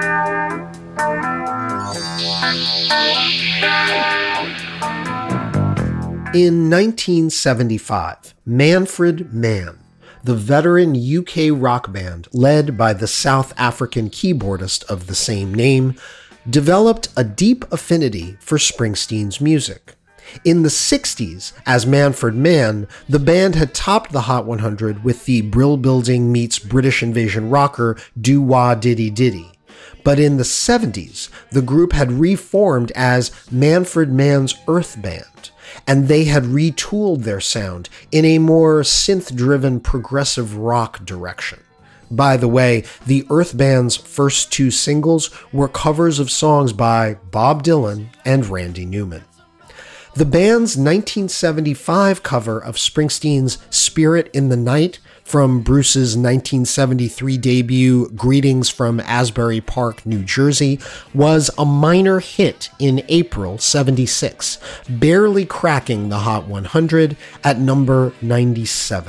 In nineteen seventy-five, Manfred Mann, the veteran U K rock band led by the South African keyboardist of the same name, developed a deep affinity for Springsteen's music. In the sixties, as Manfred Mann, the band had topped the Hot one hundred with the Brill-Building meets British Invasion rocker Doo-Wah Diddy Diddy. But in the seventies, the group had reformed as Manfred Mann's Earth Band, and they had retooled their sound in a more synth-driven progressive rock direction. By the way, the Earth Band's first two singles were covers of songs by Bob Dylan and Randy Newman. The band's nineteen seventy-five cover of Springsteen's Spirit in the Night from Bruce's nineteen seventy-three debut Greetings from Asbury Park, New Jersey, was a minor hit in April seventy-six, barely cracking the Hot one hundred at number ninety-seven.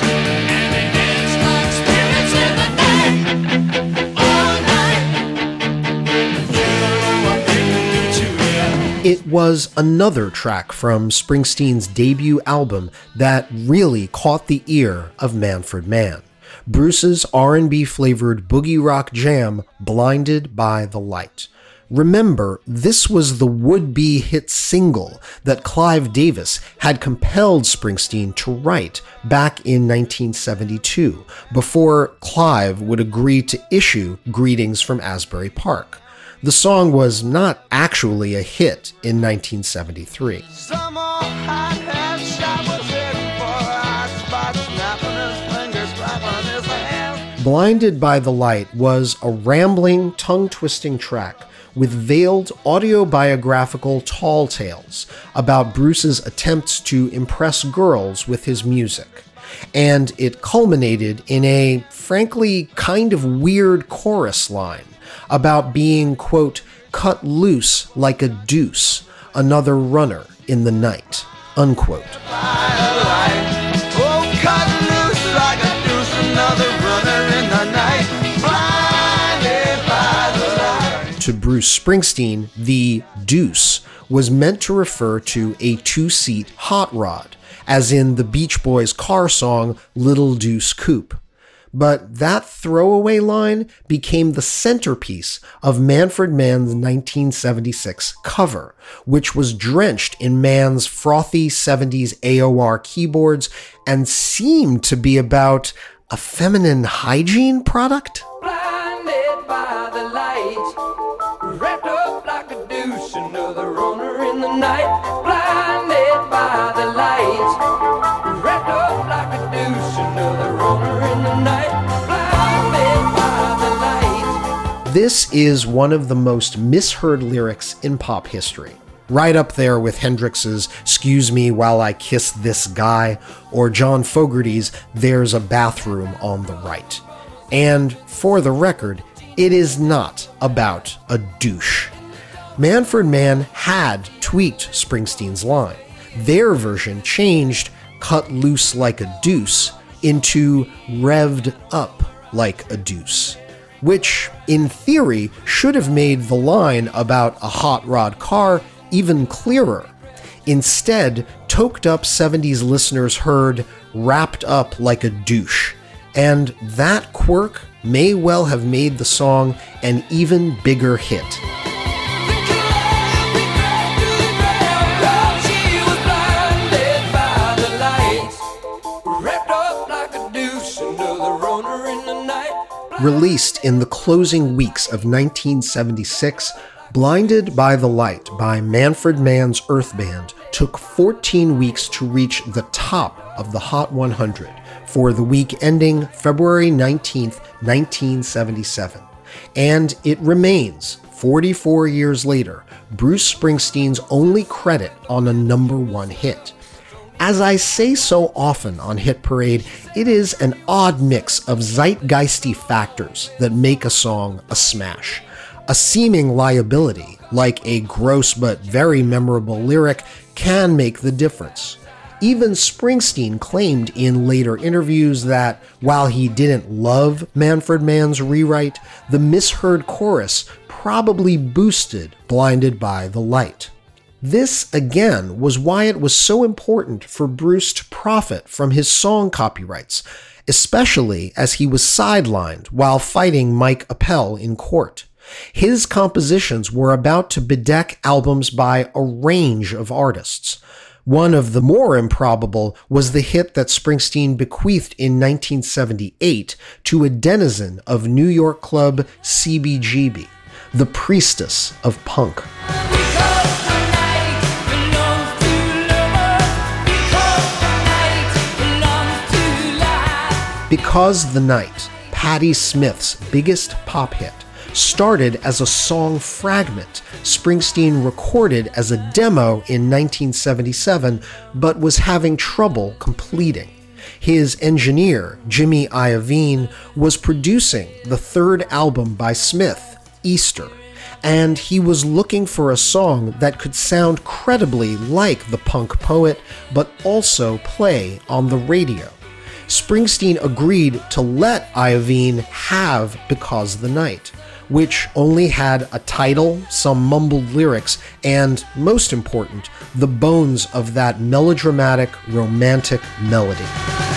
It was another track from Springsteen's debut album that really caught the ear of Manfred Mann, Bruce's R and B-flavored boogie rock jam, Blinded by the Light. Remember, this was the would-be hit single that Clive Davis had compelled Springsteen to write back in nineteen seventy-two, before Clive would agree to issue Greetings from Asbury Park. The song was not actually a hit in nineteen seventy-three. Blinded by the Light was a rambling, tongue-twisting track with veiled autobiographical tall tales about Bruce's attempts to impress girls with his music. And it culminated in a, frankly, kind of weird chorus line about being, quote, cut loose like a deuce, another runner in the night, unquote. To Bruce Springsteen, the deuce was meant to refer to a two-seat hot rod, as in the Beach Boys' car song Little Deuce Coupe. But that throwaway line became the centerpiece of Manfred Mann's nineteen seventy-six cover, which was drenched in Mann's frothy seventies A O R keyboards and seemed to be about a feminine hygiene product. Blinded by the light, wrapped up like a douche, another runner in the night. Blinded by the light, wrapped up like a douche, another runner in the night. This is one of the most misheard lyrics in pop history, right up there with Hendrix's "Excuse Me While I Kiss This Guy" or John Fogerty's "There's a Bathroom on the Right." And for the record, it is not about a douche. Manfred Mann had tweaked Springsteen's line. Their version changed "cut loose like a deuce" into "revved up like a deuce," which, in theory, should have made the line about a hot rod car even clearer. Instead, toked-up seventies listeners heard "wrapped up like a douche," and that quirk may well have made the song an even bigger hit. Girls, another runner in the night. Released in the closing weeks of nineteen seventy-six, Blinded by the Light by Manfred Mann's Earth Band took fourteen weeks to reach the top of the Hot one hundred for the week ending February nineteenth, nineteen seventy-seven. And it remains, forty-four years later, Bruce Springsteen's only credit on a number one hit. As I say so often on Hit Parade, it is an odd mix of zeitgeisty factors that make a song a smash. A seeming liability, like a gross but very memorable lyric, can make the difference. Even Springsteen claimed in later interviews that, while he didn't love Manfred Mann's rewrite, the misheard chorus probably boosted Blinded by the Light. This, again, was why it was so important for Bruce to profit from his song copyrights, especially as he was sidelined while fighting Mike Appel in court. His compositions were about to bedeck albums by a range of artists. One of the more improbable was the hit that Springsteen bequeathed in nineteen seventy-eight to a denizen of New York club C B G B, the priestess of punk. Because the Night, Patti Smith's biggest pop hit, started as a song fragment Springsteen recorded as a demo in nineteen seventy-seven, but was having trouble completing. His engineer, Jimmy Iovine, was producing the third album by Smith, Easter, and he was looking for a song that could sound credibly like the punk poet, but also play on the radio. Springsteen agreed to let Iovine have Because the Night, which only had a title, some mumbled lyrics, and, most important, the bones of that melodramatic, romantic melody.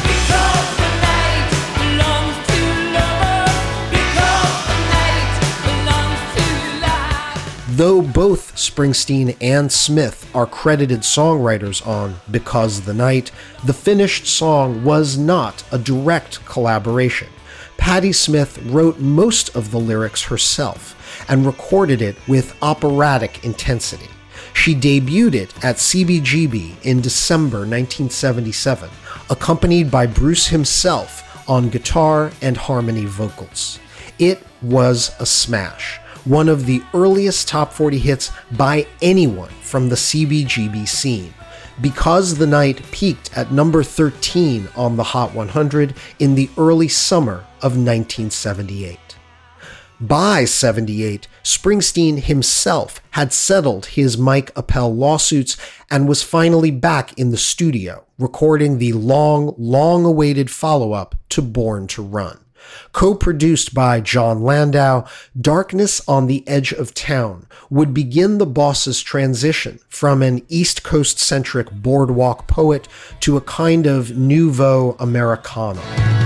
Though both Springsteen and Smith are credited songwriters on Because the Night, the finished song was not a direct collaboration. Patti Smith wrote most of the lyrics herself and recorded it with operatic intensity. She debuted it at C B G B in December nineteen seventy-seven, accompanied by Bruce himself on guitar and harmony vocals. It was a smash, one of the earliest top forty hits by anyone from the C B G B scene. Because the Night peaked at number thirteen on the Hot one hundred in the early summer of nineteen seventy-eight. By seventy-eight, Springsteen himself had settled his Mike Appel lawsuits and was finally back in the studio, recording the long, long-awaited follow-up to Born to Run. Co-produced by Jon Landau, Darkness on the Edge of Town would begin the Boss's transition from an East Coast-centric boardwalk poet to a kind of nouveau Americana.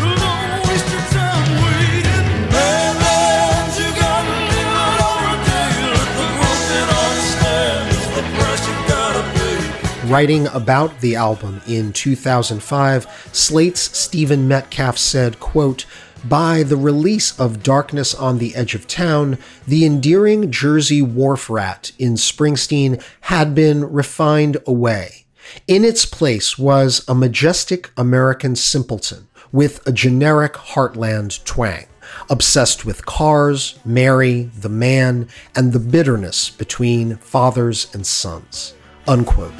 Writing about the album in two thousand five, Slate's Stephen Metcalf said, quote, "By the release of Darkness on the Edge of Town, the endearing Jersey wharf rat in Springsteen had been refined away. In its place was a majestic American simpleton with a generic heartland twang, obsessed with cars, Mary, the man, and the bitterness between fathers and sons." Unquote.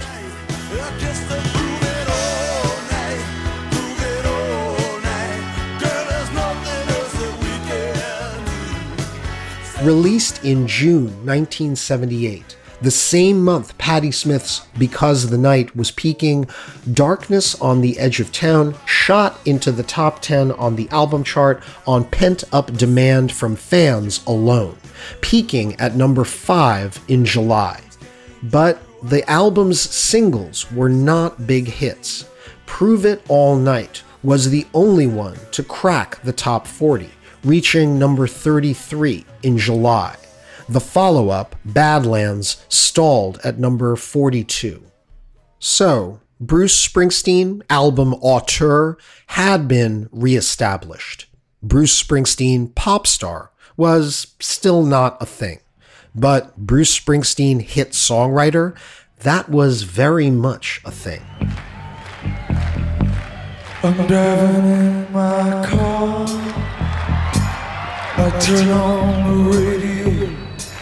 Released in June nineteen seventy-eight, the same month Patti Smith's Because the Night was peaking, Darkness on the Edge of Town shot into the top ten on the album chart on pent-up demand from fans alone, peaking at number five in July. But the album's singles were not big hits. Prove It All Night was the only one to crack the top forty, reaching number thirty-three in July. The follow-up, Badlands, stalled at number forty-two. So, Bruce Springsteen, album auteur, had been reestablished. Bruce Springsteen, pop star, was still not a thing. But Bruce Springsteen, hit songwriter, that was very much a thing. I'm driving in my car, I turn on the radio.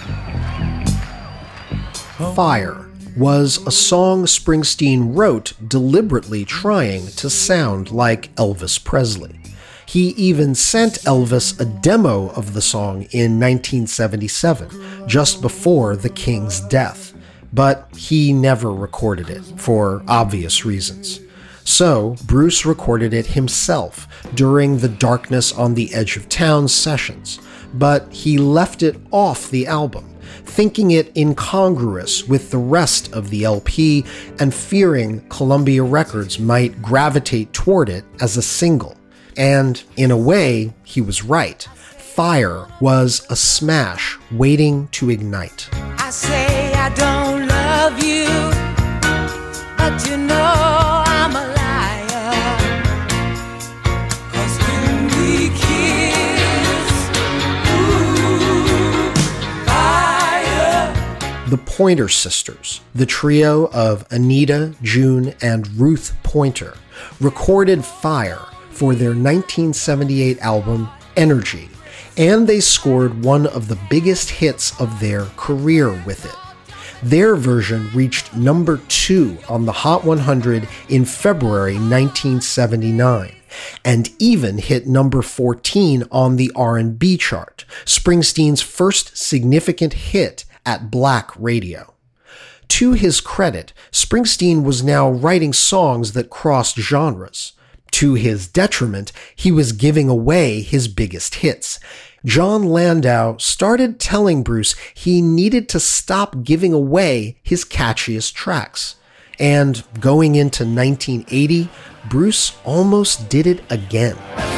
Fire was a song Springsteen wrote deliberately trying to sound like Elvis Presley. He even sent Elvis a demo of the song in nineteen seventy-seven, just before the King's death, but he never recorded it, for obvious reasons. So, Bruce recorded it himself during the Darkness on the Edge of Town sessions, but he left it off the album, thinking it incongruous with the rest of the L P and fearing Columbia Records might gravitate toward it as a single. And, in a way, he was right. Fire was a smash waiting to ignite. I say I don't love you, but you know I'm a liar. 'Cause when we kiss, ooh, fire. The Pointer Sisters, the trio of Anita, June, and Ruth Pointer, recorded Fire for their nineteen seventy-eight album Energy, and they scored one of the biggest hits of their career with it. Their version reached number two on the Hot one hundred in February nineteen seventy-nine, and even hit number fourteen on the R and B chart, Springsteen's first significant hit at Black radio. To his credit, Springsteen was now writing songs that crossed genres. To his detriment, he was giving away his biggest hits. Jon Landau started telling Bruce he needed to stop giving away his catchiest tracks. And going into nineteen eighty, Bruce almost did it again.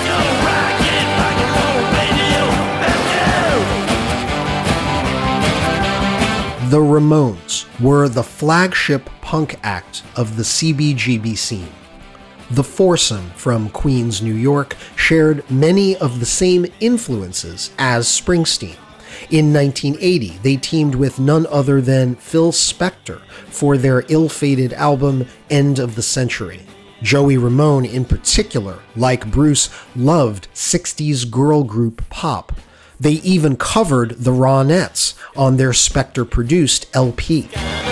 The Ramones were the flagship punk act of the C B G B scene. The foursome from Queens, New York, shared many of the same influences as Springsteen. In nineteen eighty, they teamed with none other than Phil Spector for their ill-fated album End of the Century. Joey Ramone, in particular, like Bruce, loved sixties girl group pop. They even covered the Ronettes on their Spector-produced L P.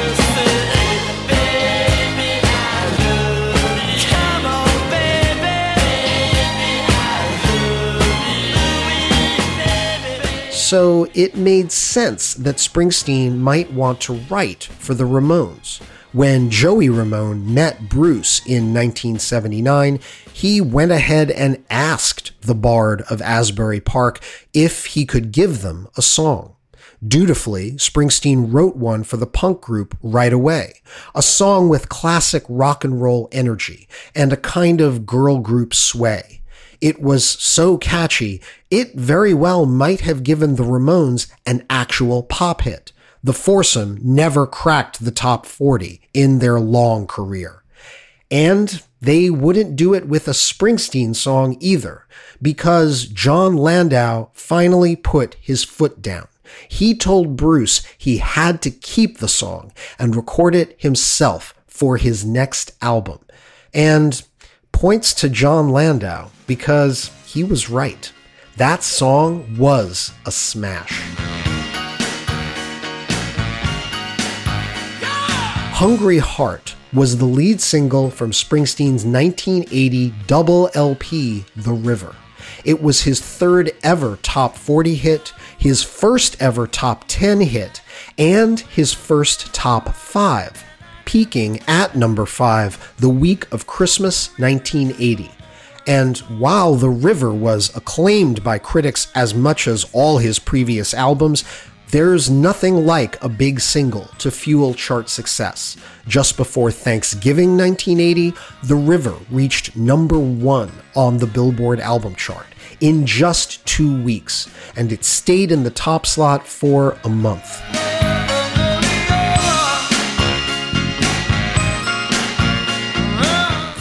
So it made sense that Springsteen might want to write for the Ramones. When Joey Ramone met Bruce in nineteen seventy-nine, he went ahead and asked the Bard of Asbury Park if he could give them a song. Dutifully, Springsteen wrote one for the punk group right away, a song with classic rock and roll energy and a kind of girl group sway. It was so catchy, it very well might have given the Ramones an actual pop hit. The foursome never cracked the top forty in their long career. And they wouldn't do it with a Springsteen song either, because Jon Landau finally put his foot down. He told Bruce he had to keep the song and record it himself for his next album. And points to Jon Landau, because he was right. That song was a smash. Hungry Heart was the lead single from Springsteen's nineteen eighty double L P, The River. It was his third ever top forty hit, his first ever top ten hit, and his first top five, peaking at number five the week of Christmas nineteen eighty. And while The River was acclaimed by critics as much as all his previous albums, there's nothing like a big single to fuel chart success. Just before Thanksgiving nineteen eighty, The River reached number one on the Billboard album chart in just two weeks, and it stayed in the top slot for a month.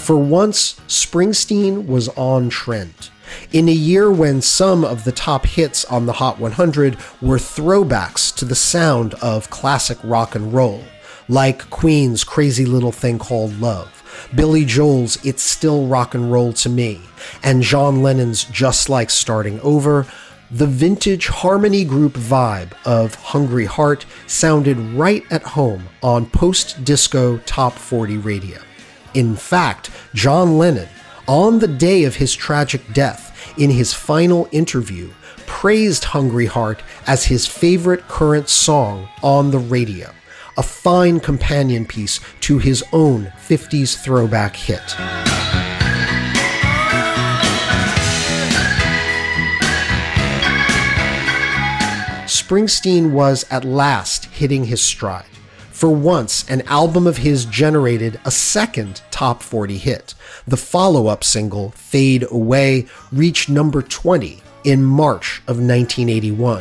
For once, Springsteen was on trend. In a year when some of the top hits on the Hot one hundred were throwbacks to the sound of classic rock and roll, like Queen's Crazy Little Thing Called Love, Billy Joel's It's Still Rock and Roll to Me, and John Lennon's Just Like Starting Over, the vintage harmony group vibe of Hungry Heart sounded right at home on post-disco top forty radio. In fact, John Lennon, on the day of his tragic death, in his final interview, praised Hungry Heart as his favorite current song on the radio, a fine companion piece to his own fifties throwback hit. Springsteen was at last hitting his stride. For once, an album of his generated a second top forty hit. The follow-up single, Fade Away, reached number twenty in March of nineteen eighty-one.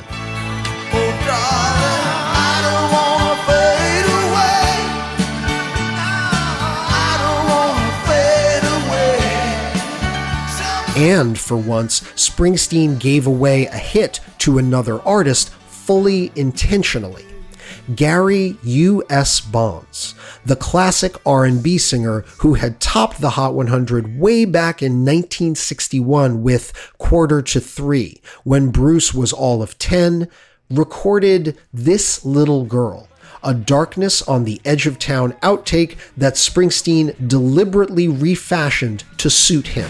And for once, Springsteen gave away a hit to another artist fully intentionally. Gary U S Bonds, the classic R and B singer who had topped the Hot one hundred way back in nineteen sixty-one with Quarter to Three, when Bruce was all of ten, recorded This Little Girl, a Darkness on the Edge of Town outtake that Springsteen deliberately refashioned to suit him.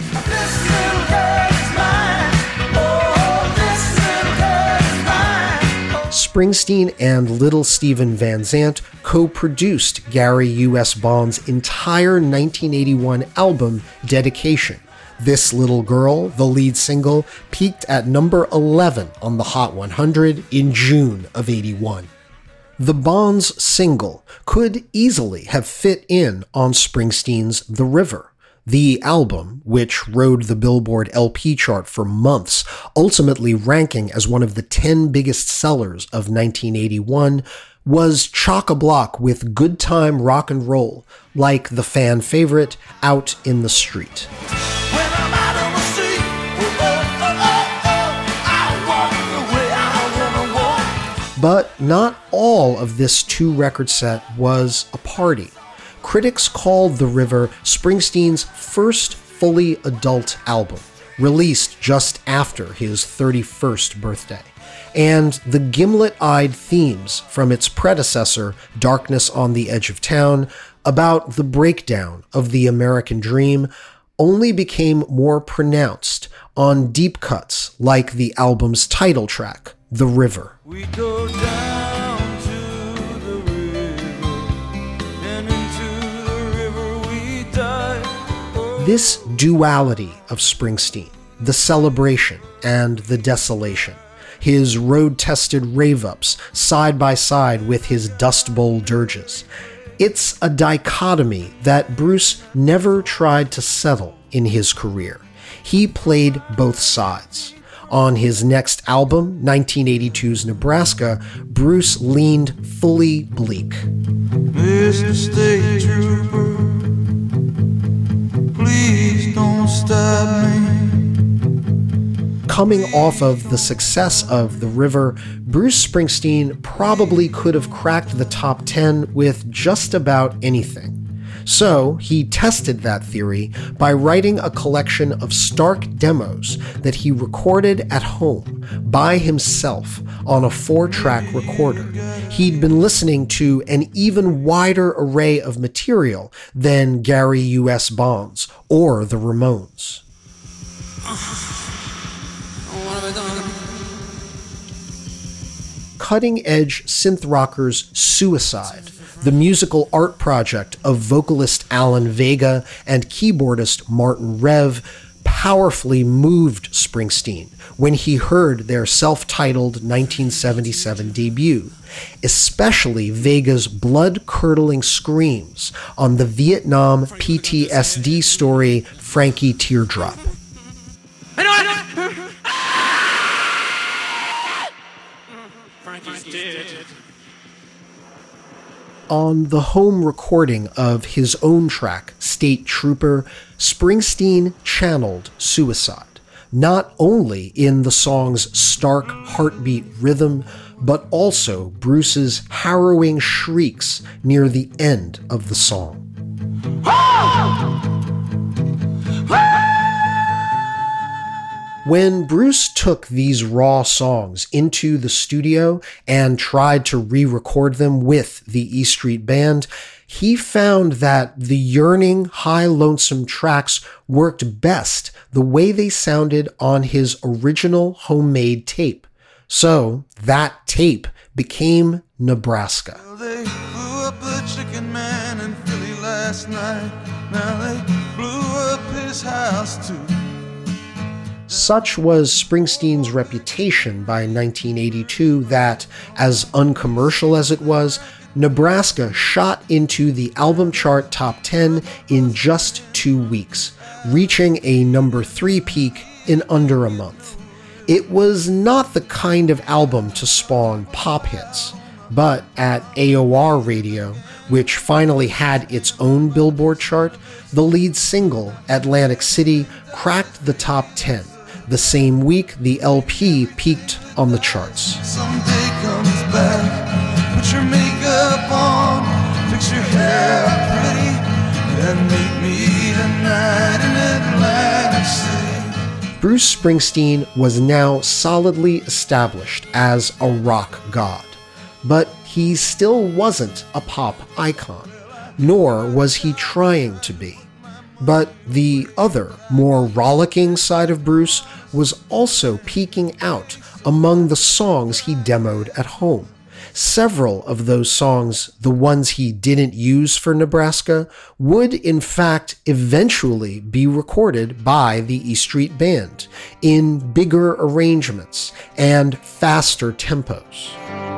Springsteen and Little Steven Van Zandt co-produced Gary U S Bonds' entire nineteen eighty-one album, Dedication. This Little Girl, the lead single, peaked at number eleven on the Hot one hundred in June of eighty-one. The Bonds single could easily have fit in on Springsteen's The River. The album, which rode the Billboard L P chart for months, ultimately ranking as one of the ten biggest sellers of nineteen eighty-one, was chock-a-block with good time rock and roll, like the fan favorite Out in the Street. But not all of this two-record set was a party. Critics called The River Springsteen's first fully adult album, released just after his thirty-first birthday, and the gimlet-eyed themes from its predecessor, Darkness on the Edge of Town, about the breakdown of the American dream, only became more pronounced on deep cuts like the album's title track, The River. We go down to the river, and into the river we dive. Oh. This duality of Springsteen, the celebration and the desolation, his road-tested rave-ups side by side with his Dust Bowl dirges, it's a dichotomy that Bruce never tried to settle in his career. He played both sides. On his next album, nineteen eighty-two's Nebraska, Bruce leaned fully bleak. Mister State Trooper, please don't stop me. Coming off of the success of The River, Bruce Springsteen probably could have cracked the top ten with just about anything. So he tested that theory by writing a collection of stark demos that he recorded at home by himself on a four-track recorder. He'd been listening to an even wider array of material than Gary U S Bonds or the Ramones. Cutting-edge synth rockers Suicide, the musical art project of vocalist Alan Vega and keyboardist Martin Rev, powerfully moved Springsteen when he heard their self-titled nineteen seventy-seven debut, especially Vega's blood-curdling screams on the Vietnam P T S D story Frankie Teardrop. On the home recording of his own track, State Trooper, Springsteen channeled suicide, not only in the song's stark heartbeat rhythm, but also Bruce's harrowing shrieks near the end of the song. When Bruce took these raw songs into the studio and tried to re-record them with the E Street Band, he found that the yearning, high lonesome tracks worked best the way they sounded on his original homemade tape. So that tape became Nebraska. Well, they blew up the chicken man in Philly last night. Now they blew up his house too. Such was Springsteen's reputation by nineteen eighty-two that, as uncommercial as it was, Nebraska shot into the album chart top ten in just two weeks, reaching a number three peak in under a month. It was not the kind of album to spawn pop hits, but at A O R Radio, which finally had its own Billboard chart, the lead single, Atlantic City, cracked the top ten. The same week, the L P peaked on the charts. Someday comes back, put your makeup on, fix your hair pretty, and meet me tonight in Atlantic City. Bruce Springsteen was now solidly established as a rock god, but he still wasn't a pop icon, nor was he trying to be. But the other, more rollicking side of Bruce was also peeking out among the songs he demoed at home. Several of those songs, the ones he didn't use for Nebraska, would in fact eventually be recorded by the E Street Band in bigger arrangements and faster tempos.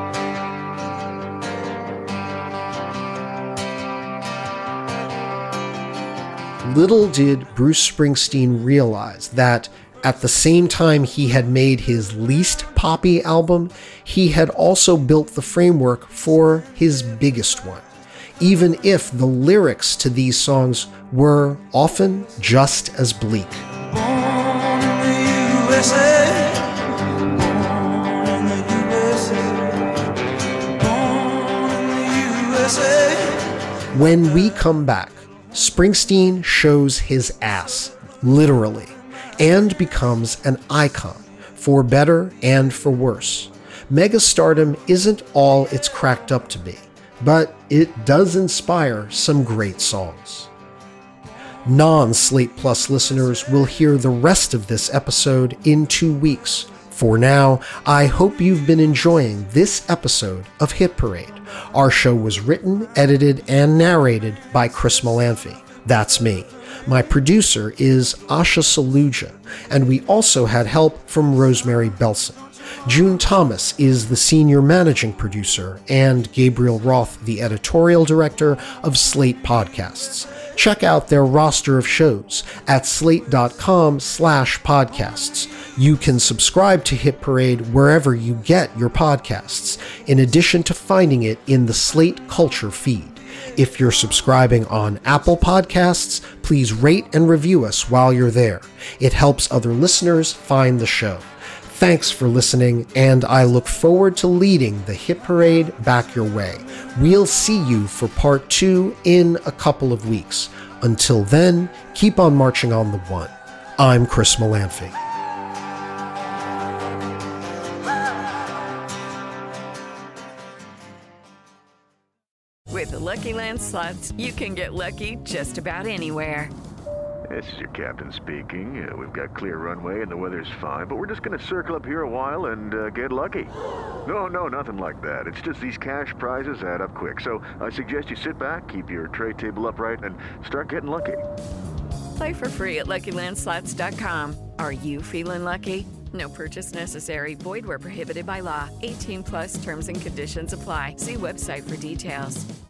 Little did Bruce Springsteen realize that at the same time he had made his least poppy album, he had also built the framework for his biggest one, even if the lyrics to these songs were often just as bleak. Born in the U S A, born in the U S A, born in the U S A. When we come back, Springsteen shows his ass, literally, and becomes an icon, for better and for worse. Megastardom isn't all it's cracked up to be, but it does inspire some great songs. Non-Slate Plus listeners will hear the rest of this episode in two weeks. For now, I hope you've been enjoying this episode of Hit Parade. Our show was written, edited, and narrated by Chris Molanphy. That's me. My producer is Asha Saluja, and we also had help from Rosemary Belson. June Thomas is the senior managing producer, and Gabriel Roth the editorial director of Slate Podcasts. Check out their roster of shows at slate.com slash podcasts. You can subscribe to Hit Parade wherever you get your podcasts, in addition to finding it in the Slate Culture feed. If you're subscribing on Apple Podcasts, please rate and review us while you're there. It helps other listeners find the show. Thanks for listening, and I look forward to leading the Hit Parade back your way. We'll see you for part two in a couple of weeks. Until then, keep on marching on the one. I'm Chris Molanphy. With the Lucky Land Slots, you can get lucky just about anywhere. This is your captain speaking. Uh, we've got clear runway and the weather's fine, but we're just going to circle up here a while and uh, get lucky. No, no, nothing like that. It's just these cash prizes add up quick. So I suggest you sit back, keep your tray table upright, and start getting lucky. Play for free at Lucky Land Slots dot com. Are you feeling lucky? No purchase necessary. Void where prohibited by law. eighteen plus terms and conditions apply. See website for details.